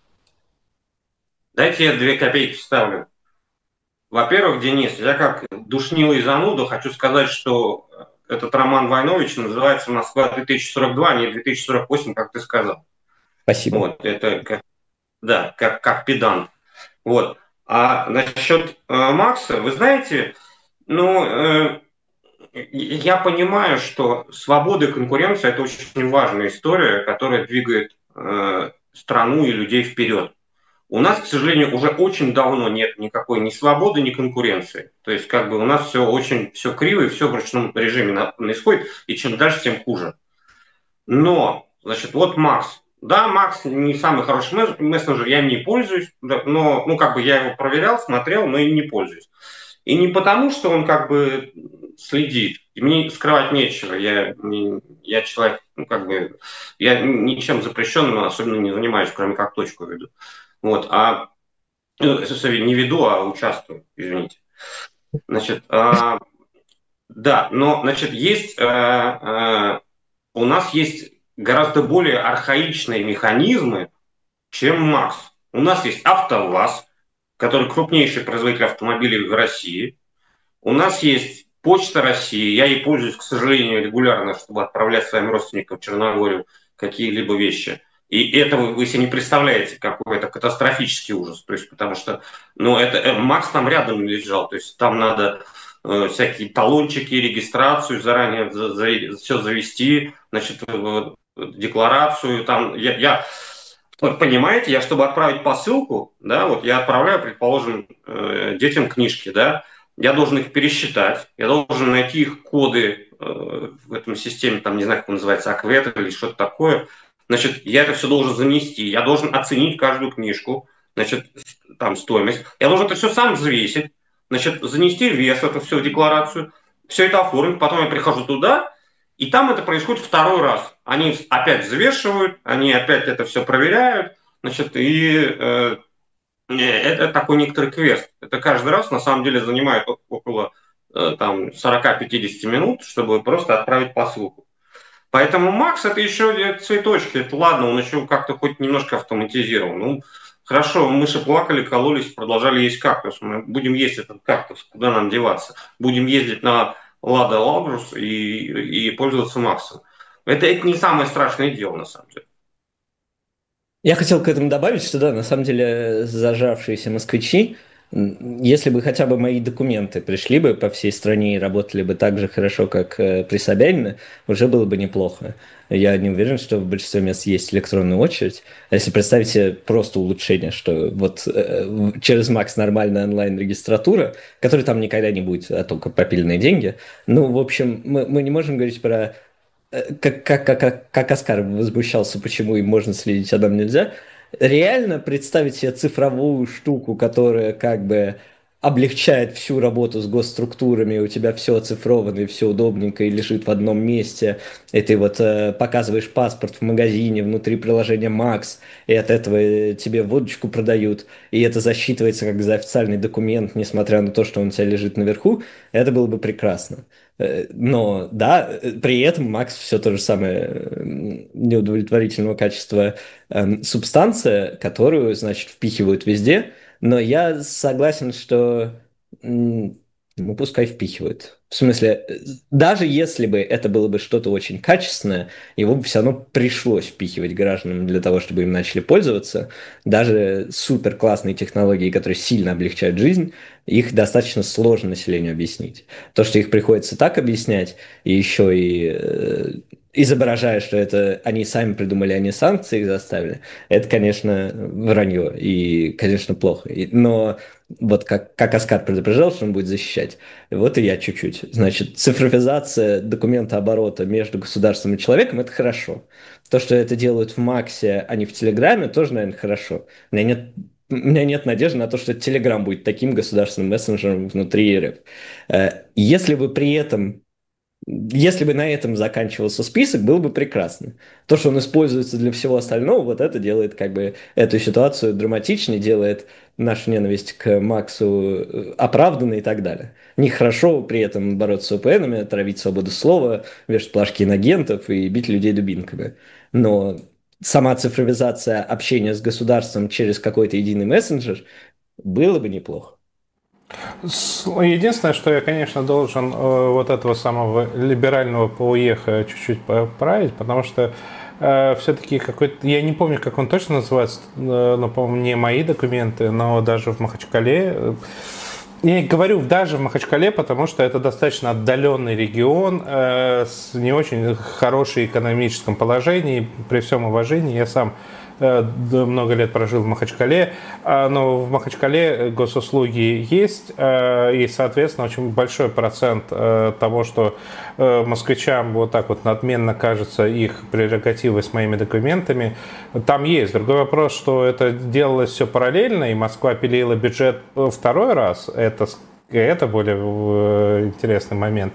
B: Дайте я 2 копейки вставлю. Во-первых, Денис, я как душнилый зануда хочу сказать, что этот роман Войновича называется «Москва-2042», а не 2048, как ты сказал.
C: Спасибо.
B: Вот, это, да, как педант. Вот. А насчет Макса, вы знаете, ну, я понимаю, что свобода и конкуренция – это очень важная история, которая двигает страну и людей вперед. У нас, к сожалению, уже очень давно нет никакой ни свободы, ни конкуренции. То есть, как бы у нас все очень все криво и все в ручном режиме происходит, и чем дальше, тем хуже. Но, значит, вот Макс. Да, Макс не самый хороший мессенджер, я им не пользуюсь, но, ну, как бы я его проверял, смотрел, но им не пользуюсь. И не потому, что он как бы следит. И мне скрывать нечего. Я человек, ну, как бы, я ничем запрещенным особенно не занимаюсь, кроме как точку веду. Вот, не веду, а участвую, извините. Значит, да, но, значит, у нас есть гораздо более архаичные механизмы, чем Макс. У нас есть АвтоВАЗ, который крупнейший производитель автомобилей в России. У нас есть Почта России. Я ей пользуюсь, к сожалению, регулярно, чтобы отправлять своим родственникам в Черногорию какие-либо вещи. И это вы себе не представляете, какой это катастрофический ужас. То есть, потому что, ну, это Макс там рядом лежал. То есть там надо всякие талончики, регистрацию заранее все завести, значит, декларацию. Там вот понимаете, я чтобы отправить посылку, да, вот я отправляю, предположим, детям книжки, да, я должен их пересчитать, я должен найти их коды в этом системе, там, не знаю, как он называется, Аквет или что-то такое. Значит, я это все должен занести, я должен оценить каждую книжку, значит, там стоимость. Я должен это все сам взвесить, значит, занести вес, это все в декларацию, все это оформить, потом я прихожу туда, и там это происходит второй раз. Они опять взвешивают, они опять это все проверяют, значит, и это такой некоторый квест. Это каждый раз на самом деле занимает около там 40-50 минут, чтобы просто отправить посылку. Поэтому Макс это еще цветочки. Это ладно, он еще как-то хоть немножко автоматизирован. Ну, хорошо, мыши плакали, кололись, продолжали есть кактус. Мы будем есть этот кактус, куда нам деваться? Будем ездить на Лада Лагрус и пользоваться Максом. Это не самое страшное дело, на самом деле.
C: Я хотел к этому добавить, что да, на самом деле зажавшиеся москвичи, если бы хотя бы мои документы пришли бы по всей стране и работали бы так же хорошо, как при Собянине, уже было бы неплохо. Я не уверен, что в большинстве мест есть электронная очередь. А если представить себе просто улучшение, что вот через Макс нормальная онлайн-регистратура, которой там никогда не будет, а только попильные деньги. Ну, в общем, мы не можем говорить про как Оскар возмущался, почему им можно следить, а нам нельзя. Реально представить себе цифровую штуку, которая как бы облегчает всю работу с госструктурами, у тебя все оцифровано и все удобненько и лежит в одном месте, и ты вот показываешь паспорт в магазине внутри приложения Макс, и от этого тебе водочку продают, и это засчитывается как за официальный документ, несмотря на то, что он у тебя лежит наверху, это было бы прекрасно. Но да, при этом Макс все то же самое неудовлетворительного качества субстанция, которую, значит, впихивают везде. Но я согласен, что ну, пускай впихивают. В смысле, даже если бы это было бы что-то очень качественное, его бы все равно пришлось впихивать гражданам для того, чтобы им начали пользоваться. Даже супер классные технологии, которые сильно облегчают жизнь, их достаточно сложно населению объяснить. То, что их приходится так объяснять, и еще и изображая, что это они сами придумали, они санкции их заставили, это, конечно, вранье и, конечно, плохо. Но вот как Оскар предупреждал, что он будет защищать, вот и я чуть-чуть. суть. Значит, цифровизация документооборота между государством и человеком – это хорошо. То, что это делают в Максе, а не в Телеграме, тоже, наверное, хорошо. У меня нет надежды на то, что Телеграм будет таким государственным мессенджером внутри РФ. Если бы на этом заканчивался список, было бы прекрасно. То, что он используется для всего остального, вот это делает как бы эту ситуацию драматичнее, делает нашу ненависть к Максу оправданной и так далее. Нехорошо при этом бороться с VPN-ами, травить свободу слова, вешать плашки инагентов и бить людей дубинками. Но сама цифровизация общения с государством через какой-то единый мессенджер было бы неплохо.
A: Единственное, что я, конечно, должен вот этого самого либерального ПОЕХа чуть-чуть поправить, потому что все-таки какой-то, я не помню, как он точно называется, но, по-моему, не мои документы, но даже в Махачкале. Я говорю даже в Махачкале, потому что это достаточно отдаленный регион с не очень хорошим экономическим положением. При всем уважении, я сам много лет прожил в Махачкале, но в Махачкале госуслуги есть, и, соответственно, очень большой процент того, что москвичам вот так вот надменно кажется их прерогативы с моими документами, там есть. Другой вопрос, что это делалось все параллельно, и Москва пилила бюджет второй раз, это более интересный момент.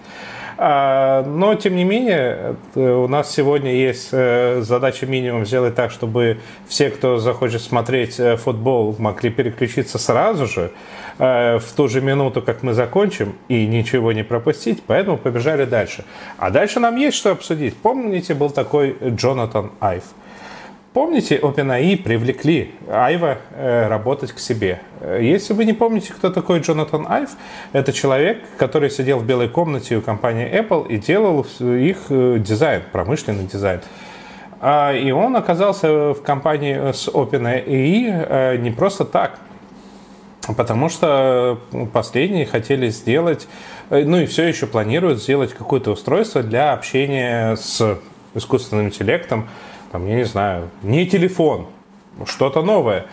A: Но, тем не менее, у нас сегодня есть задача минимум сделать так, чтобы все, кто захочет смотреть футбол, могли переключиться сразу же, в ту же минуту, как мы закончим, и ничего не пропустить, поэтому побежали дальше. А дальше нам есть что обсудить. Помните, был такой Джонатан Айв? Помните, OpenAI привлекли Айва работать к себе. Если вы не помните, кто такой Джонатан Айв, это человек, который сидел в белой комнате у компании Apple и делал их дизайн, промышленный дизайн. И он оказался в компании с OpenAI не просто так, потому что последние хотели сделать, ну и все еще планируют сделать какое-то устройство для общения с искусственным интеллектом, там, я не знаю, не телефон, что-то новое.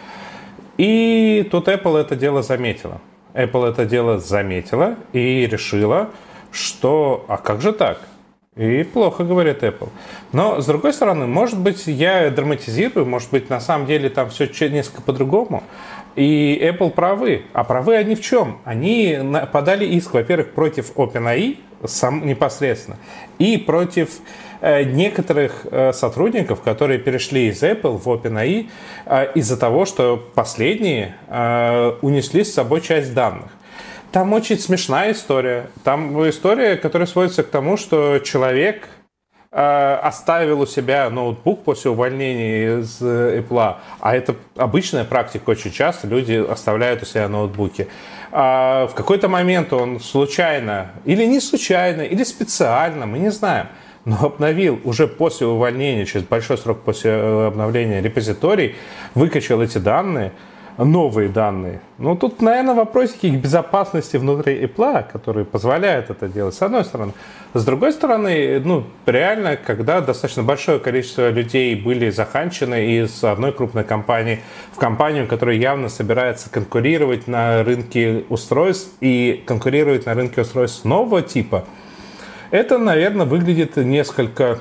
A: И тут Apple это дело заметила. Apple это дело заметила и решила, что а как же так? И плохо говорит Apple. Но, с другой стороны, может быть, я драматизирую, может быть, на самом деле там все несколько по-другому. И Apple правы. А правы они в чем? Они подали иск, во-первых, против OpenAI непосредственно, и против некоторых сотрудников, которые перешли из Apple в OpenAI из-за того, что последние унесли с собой часть данных. Там очень смешная история. Там история, которая сводится к тому, что человек оставил у себя ноутбук после увольнения из Apple, а это обычная практика, очень часто люди оставляют у себя ноутбуки. В какой-то момент он случайно, или не случайно, или специально, мы не знаем, но обновил уже после увольнения, через большой срок после обновления репозиторий, выкачал эти данные, новые данные. Ну, тут, наверное, вопросики к безопасности внутри Apple, которые позволяют это делать, с одной стороны. С другой стороны, ну, реально, когда достаточно большое количество людей были заханчены из одной крупной компании в компанию, которая явно собирается конкурировать на рынке устройств и конкурировать на рынке устройств нового типа, это, наверное, выглядит несколько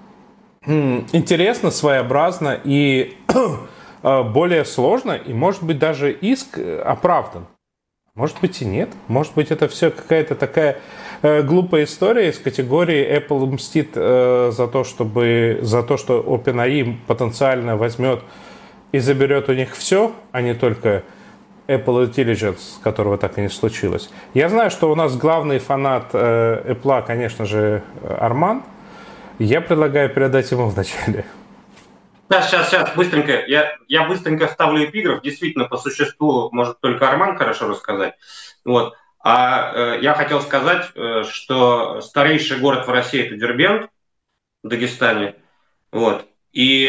A: интересно, своеобразно и более сложно, и, может быть, даже иск оправдан. Может быть, и нет. Может быть, это все какая-то такая глупая история из категории Apple мстит за то, что OpenAI потенциально возьмет и заберет у них все, а не только Apple Intelligence, которого так и не случилось. Я знаю, что у нас главный фанат Apple, конечно же, Арман. Я предлагаю передать ему вначале.
B: Сейчас, быстренько. Я быстренько вставлю эпиграф. Действительно, по существу может только Арман хорошо рассказать. Вот. А я хотел сказать, что старейший город в России – это Дербент в Дагестане. Вот. И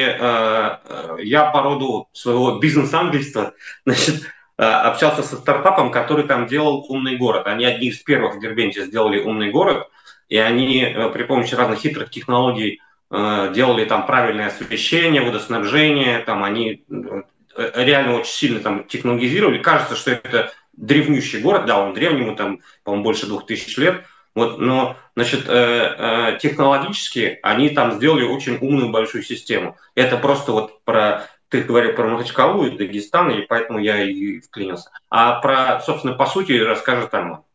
B: я по роду своего бизнес-английства, значит, общался со стартапом, который там делал умный город. Они одни из первых в Дербенте сделали умный город, и они при помощи разных хитрых технологий делали там правильное освещение, водоснабжение, там они реально очень сильно там технологизировали. Кажется, что это древнющий город, да, он древний, ему там, по-моему, больше 2000 лет, Вот, но, значит, технологически они там сделали очень умную большую систему. Это просто вот про, ты говорил про Махачкалу и Дагестан, и поэтому я и вклинился. А про, собственно, по сути расскажет Арман.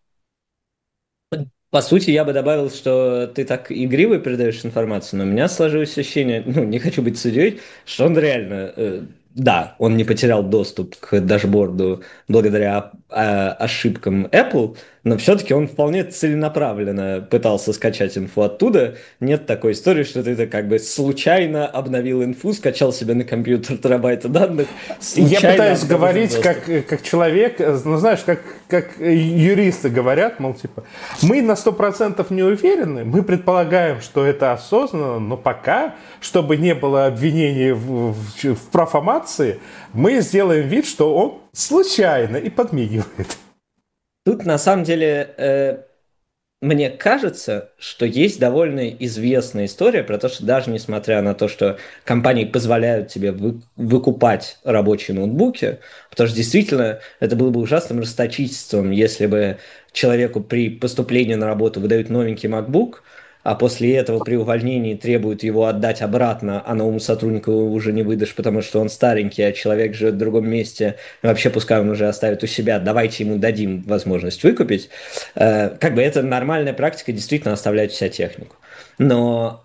C: По сути, я бы добавил, что ты так игриво передаешь информацию, но у меня сложилось ощущение, ну, не хочу быть судьей, что он реально, да, он не потерял доступ к дашборду благодаря ошибкам Apple, но все-таки он вполне целенаправленно пытался скачать инфу оттуда. Нет такой истории, что ты как бы случайно обновил инфу, скачал себе на компьютер терабайты данных,
A: Я
C: случайно
A: пытаюсь
C: обнаружил
A: говорить
C: доступ.
A: как человек, ну знаешь, как юристы говорят, мол, типа, мы на 100% не уверены, мы предполагаем, что это осознанно, но пока, чтобы не было обвинений в профамации, мы сделаем вид, что он случайно и подмигивает.
C: Тут на самом деле мне кажется, что есть довольно известная история про то, что даже несмотря на то, что компании позволяют тебе выкупать рабочие ноутбуки, потому что действительно это было бы ужасным расточительством, если бы человеку при поступлении на работу выдают новенький MacBook, а после этого при увольнении требуют его отдать обратно, а новому сотруднику его уже не выдашь, потому что он старенький, а человек живет в другом месте, и вообще пускай он уже оставит у себя, давайте ему дадим возможность выкупить. Как бы это нормальная практика, действительно оставлять вся технику. Но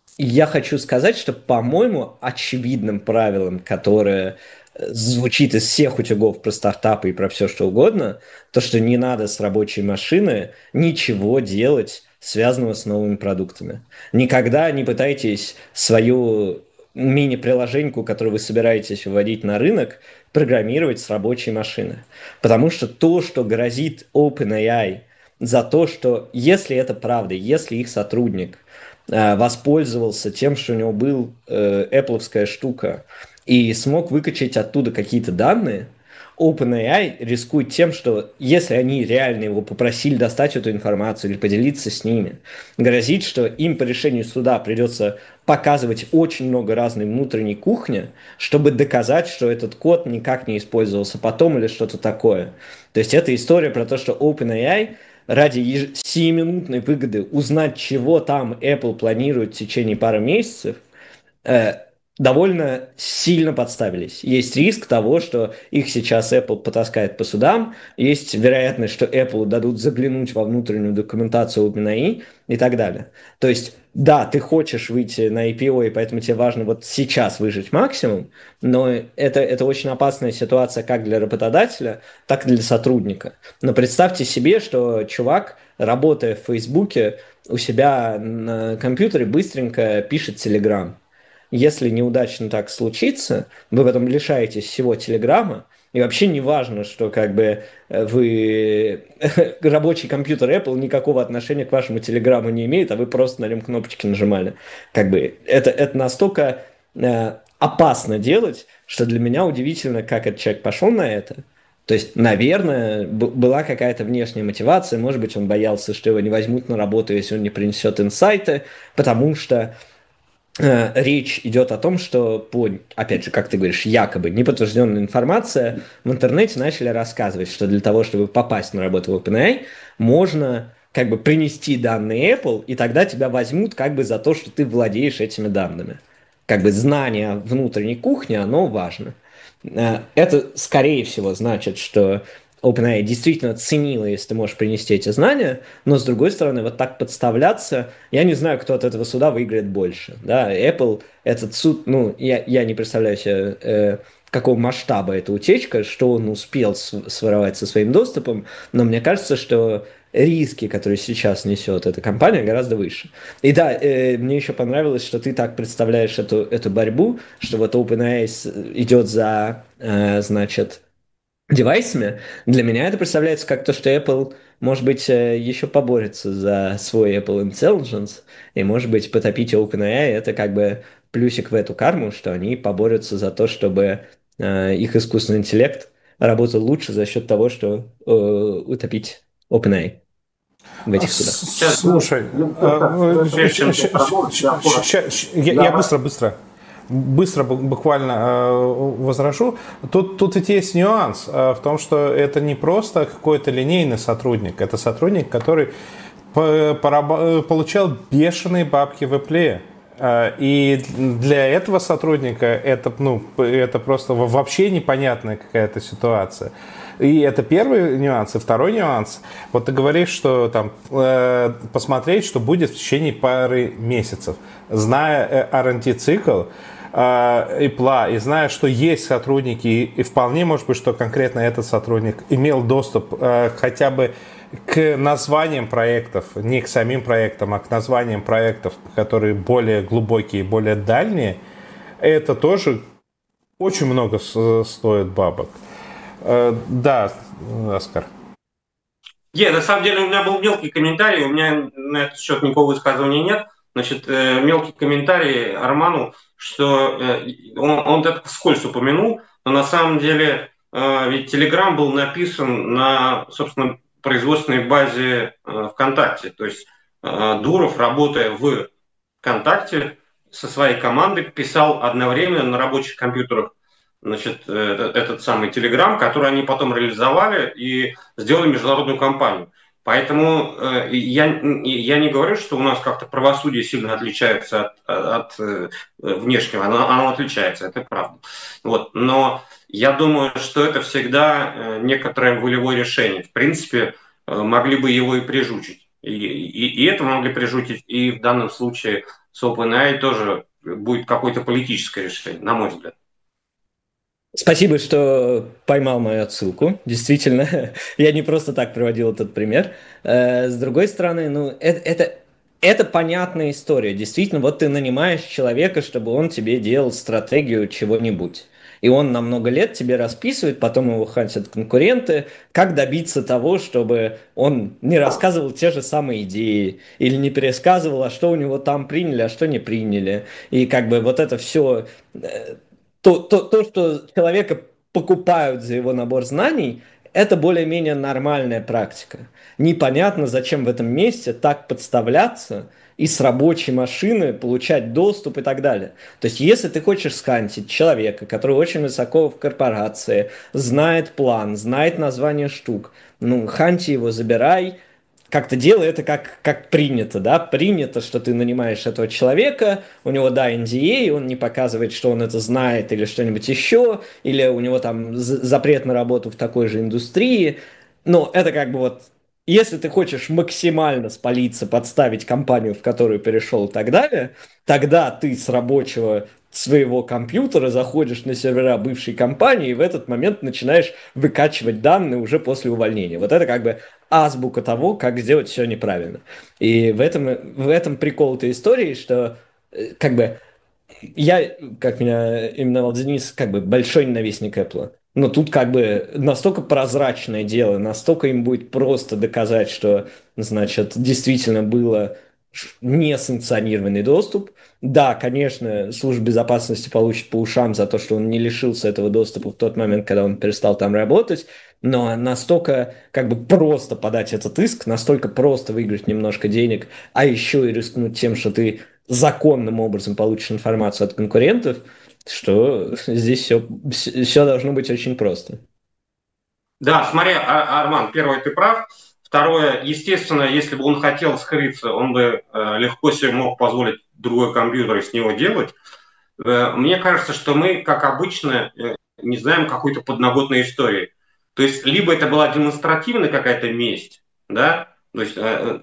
C: я хочу сказать, что, по-моему, очевидным правилом, которое звучит из всех утюгов про стартапы и про все что угодно, то, что не надо с рабочей машины ничего делать, связанного с новыми продуктами. Никогда не пытайтесь свою мини-приложеньку, которую вы собираетесь вводить на рынок, программировать с рабочей машины. Потому что то, что грозит OpenAI за то, что если это правда, если их сотрудник воспользовался тем, что у него был Apple-овская штука и смог выкачать оттуда какие-то данные, OpenAI рискует тем, что если они реально его попросили достать эту информацию или поделиться с ними, грозит, что им по решению суда придется показывать очень много разной внутренней кухни, чтобы доказать, что этот код никак не использовался потом или что-то такое. То есть это история про то, что OpenAI ради сиюминутной выгоды узнать, чего там Apple планирует в течение пары месяцев, э, довольно сильно подставились. Есть риск того, что их сейчас Apple потаскает по судам, есть вероятность, что Apple дадут заглянуть во внутреннюю документацию OpenAI и так далее. То есть, да, ты хочешь выйти на IPO, и поэтому тебе важно вот сейчас выжить максимум, но это очень опасная ситуация как для работодателя, так и для сотрудника. Но представьте себе, что чувак, работая в Фейсбуке, у себя на компьютере быстренько пишет Telegram. Если неудачно так случится, вы потом лишаетесь всего Телеграма, и вообще не важно, что как бы вы рабочий компьютер Apple никакого отношения к вашему Телеграму не имеет, а вы просто на нем кнопочки нажимали. Как бы это настолько опасно делать, что для меня удивительно, как этот человек пошел на это. То есть, наверное, была какая-то внешняя мотивация, может быть, он боялся, что его не возьмут на работу, если он не принесет инсайты, потому что речь идет о том, что по, опять же, как ты говоришь, якобы неподтвержденная информация в интернете начали рассказывать, что для того, чтобы попасть на работу в OpenAI, можно как бы принести данные Apple, и тогда тебя возьмут как бы за то, что ты владеешь этими данными. Как бы знание внутренней кухни, оно важно. Это, скорее всего, значит, что OpenAI действительно ценила, если ты можешь принести эти знания, но, с другой стороны, вот так подставляться, я не знаю, кто от этого суда выиграет больше. Да? Apple, этот суд, ну, я не представляю себе, какого масштаба эта утечка, что он успел своровать со своим доступом, но мне кажется, что риски, которые сейчас несет эта компания, гораздо выше. И да, мне еще понравилось, что ты так представляешь эту борьбу, что вот OpenAI идет за, значит, девайсами. Для меня это представляется как то, что Apple, может быть, еще поборется за свой Apple Intelligence, и, может быть, потопить OpenAI — это как бы плюсик в эту карму, что они поборются за то, чтобы их искусственный интеллект работал лучше за счет того, что утопить OpenAI в этих судах.
A: Слушай, я быстро буквально возражу. Тут ведь есть нюанс в том, что это не просто какой-то линейный сотрудник, это сотрудник, который получал бешеные бабки в Apple. И для этого сотрудника это просто вообще непонятная какая-то ситуация. И это первый нюанс. И второй нюанс. Вот ты говоришь, что там посмотреть, что будет в течение пары месяцев. Зная R&D-цикл, Apple, и зная, что есть сотрудники, и вполне может быть, что конкретно этот сотрудник имел доступ хотя бы к названиям проектов, не к самим проектам, а к названиям проектов, которые более глубокие, более дальние, это тоже очень много стоит бабок. Да, Оскар.
B: На самом деле у меня был мелкий комментарий, у меня на этот счет никакого высказывания нет. Значит, мелкий комментарий Арману, что он это вскользь упомянул, но на самом деле ведь Telegram был написан на, собственно, производственной базе ВКонтакте. То есть Дуров, работая в ВКонтакте, со своей командой писал одновременно на рабочих компьютерах, значит, этот самый Telegram, который они потом реализовали и сделали международную компанию. Поэтому я не говорю, что у нас как-то правосудие сильно отличается от внешнего. Оно отличается, это правда. Вот. Но я думаю, что это всегда некоторое волевое решение. В принципе, могли бы его и прижучить. И это могли прижучить. И в данном случае с OpenAI тоже будет какое-то политическое решение, на мой взгляд.
C: Спасибо, что поймал мою отсылку. Действительно, я не просто так приводил этот пример. С другой стороны, это понятная история. Действительно, вот ты нанимаешь человека, чтобы он тебе делал стратегию чего-нибудь. И он на много лет тебе расписывает, потом его хантят конкуренты, как добиться того, чтобы он не рассказывал те же самые идеи или не пересказывал, а что у него там приняли, а что не приняли. И как бы вот это все что человека покупают за его набор знаний, это более-менее нормальная практика. Непонятно, зачем в этом месте так подставляться и с рабочей машины получать доступ и так далее. То есть, если ты хочешь скантить человека, который очень высоко в корпорации, знает план, знает название штук, ханти его, забирай, как-то делай это как принято, да, принято, что ты нанимаешь этого человека, у него, да, NDA, он не показывает, что он это знает или что-нибудь еще, или у него там запрет на работу в такой же индустрии, но это как бы вот, если ты хочешь максимально спалиться, подставить компанию, в которую перешел и так далее, тогда ты с рабочего своего компьютера заходишь на сервера бывшей компании и в этот момент начинаешь выкачивать данные уже после увольнения. Вот это как бы азбука того, как сделать все неправильно. И в этом прикол этой истории, что как бы я, как меня именовал Денис, как бы большой ненавистник Apple. Но тут как бы настолько прозрачное дело, настолько им будет просто доказать, что, значит, действительно было несанкционированный доступ. Да, конечно, служба безопасности получит по ушам за то, что он не лишился этого доступа в тот момент, когда он перестал там работать, но настолько как бы просто подать этот иск, настолько просто выиграть немножко денег, а еще и рискнуть тем, что ты законным образом получишь информацию от конкурентов, что здесь все должно быть очень просто.
B: Да, смотри, Арман, первое, ты прав. Второе, естественно, если бы он хотел скрыться, он бы легко себе мог позволить другой компьютер и с него делать. Мне кажется, что мы, как обычно, не знаем какой-то подноготной истории. То есть, либо это была демонстративная какая-то месть, да, то есть,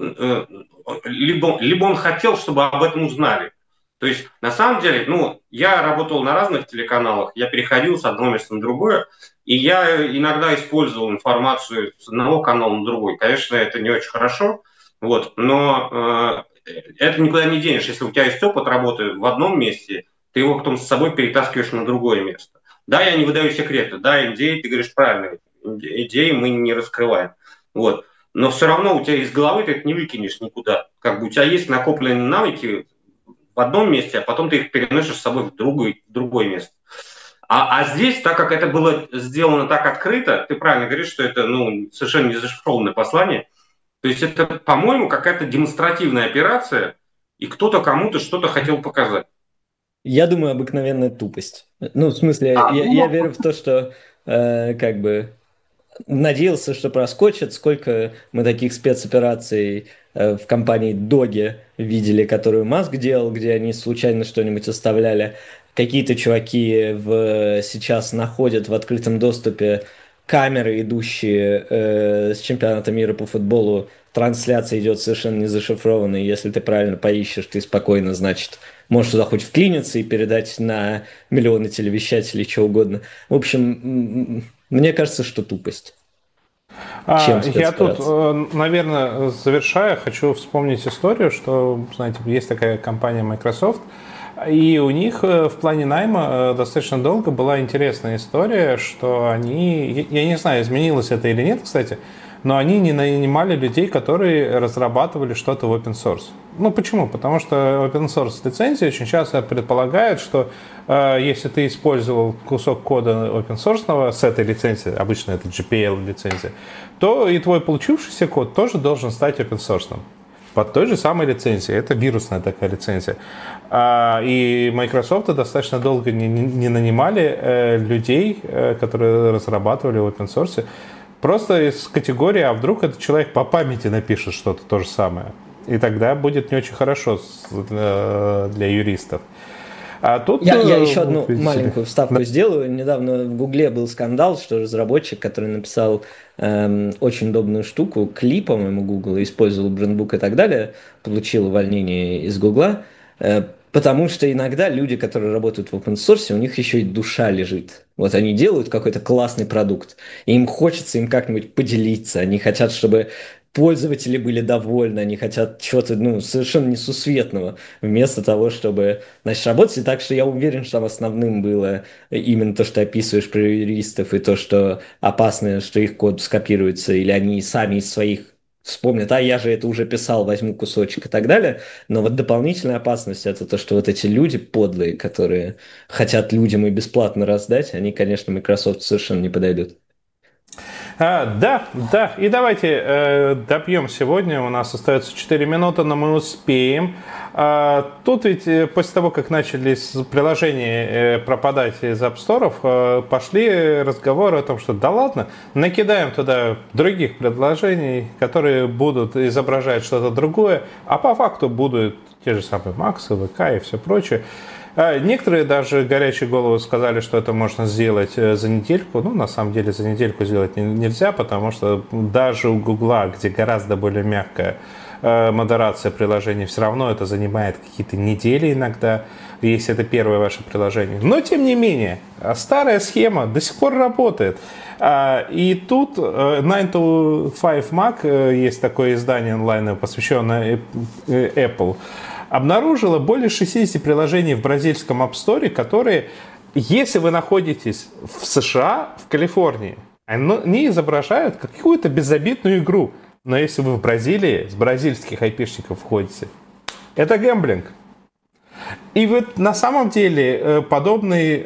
B: либо он хотел, чтобы об этом узнали. То есть, на самом деле, я работал на разных телеканалах, я переходил с одного места на другое, и я иногда использовал информацию с одного канала на другой. Конечно, это не очень хорошо, вот, но это никуда не денешь. Если у тебя есть опыт работы в одном месте, ты его потом с собой перетаскиваешь на другое место. Да, я не выдаю секреты, да, идеи, ты говоришь правильно, идеи мы не раскрываем. Вот. Но все равно у тебя из головы ты это не выкинешь никуда. Как бы у тебя есть накопленные навыки в одном месте, а потом ты их переносишь с собой в другое место. А здесь, так как это было сделано так открыто, ты правильно говоришь, что это совершенно не зашифрованное послание. То есть это, по-моему, какая-то демонстративная операция, и кто-то кому-то что-то хотел показать.
C: Я думаю, обыкновенная тупость. В смысле, я верю в то, что как бы надеялся, что проскочит, сколько мы таких спецопераций в компании Доги видели, которую Маск делал, где они случайно что-нибудь оставляли. Какие-то чуваки сейчас находят в открытом доступе камеры, идущие с чемпионата мира по футболу. Трансляция идет совершенно не зашифрованной. Если ты правильно поищешь, ты спокойно, значит, можешь туда хоть вклиниться и передать на миллионы телевещателей, что угодно. В общем, мне кажется, что тупость. Чем
A: Я тут,
C: спецоперация?
A: наверное, завершая, хочу вспомнить историю, что, знаете, есть такая компания Microsoft, и у них в плане найма достаточно долго была интересная история, что они, я не знаю, изменилось это или нет, кстати, но они не нанимали людей, которые разрабатывали что-то в open source. Ну почему? Потому что open source лицензии очень часто предполагают, что если ты использовал кусок кода open source с этой лицензией, обычно это GPL лицензия, то и твой получившийся код тоже должен стать open source под той же самой лицензией. Это вирусная такая лицензия. И Microsoft достаточно долго не нанимали людей, которые разрабатывали в open source. Просто из категории, а вдруг этот человек по памяти напишет что-то то же самое. И тогда будет не очень хорошо для юристов. А тут,
C: Я еще одну
A: видите,
C: маленькую вставку сделаю. Недавно в Гугле был скандал, что разработчик, который написал очень удобную штуку, клип, по-моему, Google, использовал брендбук и так далее, получил увольнение из Гугла, потому что иногда люди, которые работают в open source, у них еще и душа лежит. Вот они делают какой-то классный продукт, и им хочется им как-нибудь поделиться, они хотят, чтобы пользователи были довольны, они хотят чего-то, ну, совершенно несусветного, вместо того, чтобы, значит, работать. И так что я уверен, что там основным было именно то, что ты описываешь про юристов, и то, что опасно, что их код скопируется, или они сами из своих вспомнят, а я же это уже писал, возьму кусочек и так далее. Но вот дополнительная опасность это то, что вот эти люди подлые, которые хотят людям и бесплатно раздать, они, конечно, Microsoft совершенно не подойдут.
A: Да, да. И давайте добьем сегодня. У нас остается 4 минуты, но мы успеем. Тут ведь после того, как начались приложения пропадать из App Store, пошли разговоры о том, что да ладно, накидаем туда других предложений, которые будут изображать что-то другое, а по факту будут те же самые Максы, ВК и все прочее. Некоторые даже горячие головы сказали, что это можно сделать за недельку. Ну, на самом деле, за недельку сделать нельзя, потому что даже у Гугла, где гораздо более мягкая модерация приложений, все равно это занимает какие-то недели иногда, если это первое ваше приложение. Но, тем не менее, старая схема до сих пор работает. И тут 9 to 5 Mac, есть такое издание онлайн, посвященное Apple, обнаружила более 60 приложений в бразильском App Store, которые, если вы находитесь в США, в Калифорнии, они изображают какую-то безобидную игру. Но если вы в Бразилии, с бразильских айпишников входите, это гэмблинг. И вот на самом деле подобный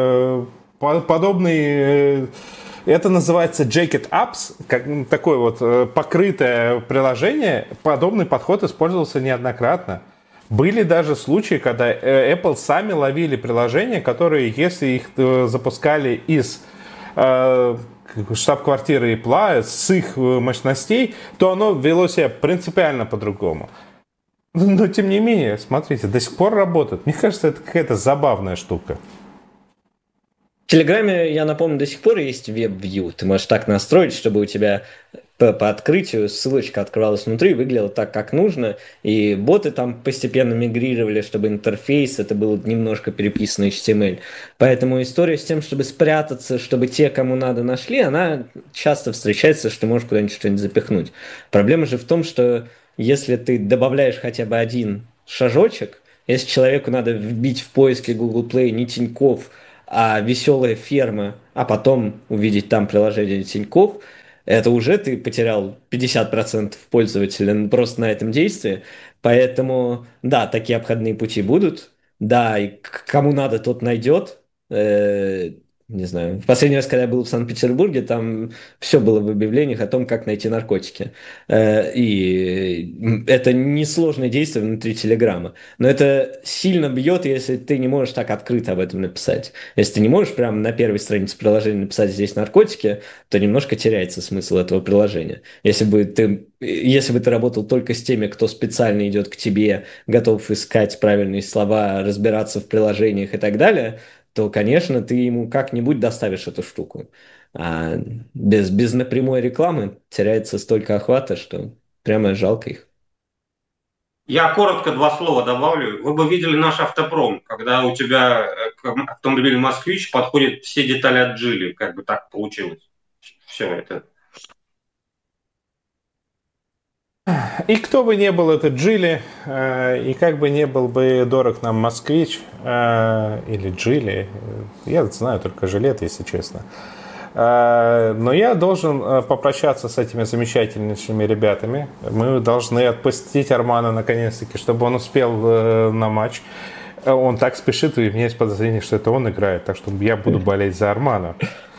A: это называется Jacket Apps, как такое вот покрытое приложение. Подобный подход использовался неоднократно. Были даже случаи, когда Apple сами ловили приложения, которые, если их запускали из штаб-квартиры Apple, с их мощностей, то оно вело себя принципиально по-другому. Но, тем не менее, смотрите, до сих пор работает. Мне кажется, это какая-то забавная штука.
C: В Телеграме, я напомню, до сих пор есть WebView. Ты можешь так настроить, чтобы у тебя по открытию ссылочка открывалась внутри, выглядела так, как нужно. И боты там постепенно мигрировали, чтобы интерфейс это был немножко переписанный HTML. Поэтому история с тем, чтобы спрятаться, чтобы те, кому надо, нашли, она часто встречается, что можешь куда-нибудь что-нибудь запихнуть. Проблема же в том, что если ты добавляешь хотя бы один шажочек, если человеку надо вбить в поиске Google Play не Тинькофф, а веселая ферма, а потом увидеть там приложение Тинькофф, это уже ты потерял 50% пользователя просто на этом действии. Поэтому, да, такие обходные пути будут. Да, и кому надо, тот найдет. не знаю, в последний раз, когда я был в Санкт-Петербурге, там все было в объявлениях о том, как найти наркотики. И это несложное действие внутри Телеграма. Но это сильно бьет, если ты не можешь так открыто об этом написать. Если ты не можешь прямо на первой странице приложения написать «здесь наркотики», то немножко теряется смысл этого приложения. Если бы ты работал только с теми, кто специально идет к тебе, готов искать правильные слова, разбираться в приложениях и так далее, то, конечно, ты ему как-нибудь доставишь эту штуку. А без напрямой рекламы теряется столько охвата, что прямо жалко их.
B: Я коротко два слова добавлю. Вы бы видели наш автопром, когда у тебя к автомобилю «Москвич» подходят все детали от Джили, как бы так получилось. Все это.
A: И кто бы не был этот Джили, и как бы не был бы дорог нам Москвич или Джили, я знаю только жилет, если честно. Но я должен попрощаться с этими замечательнейшими ребятами. Мы должны отпустить Армана наконец-таки, чтобы он успел на матч. Он так спешит, и у меня есть подозрение, что это он играет, так что я буду болеть за Армана.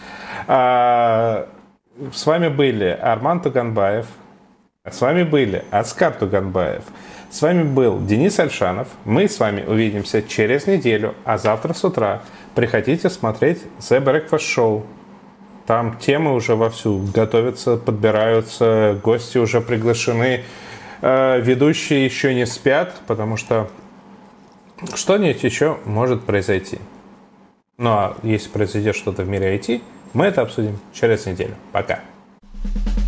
A: С вами были Арман Туганбаев. С вами были Аскар Туганбаев. С вами был Денис Альшанов. Мы с вами увидимся через неделю, а завтра с утра приходите смотреть The Breakfast Show. Там темы уже вовсю готовятся, подбираются, гости уже приглашены. Ведущие еще не спят, потому что что-нибудь еще может произойти. Ну а если произойдет что-то в мире IT, мы это обсудим через неделю. Пока.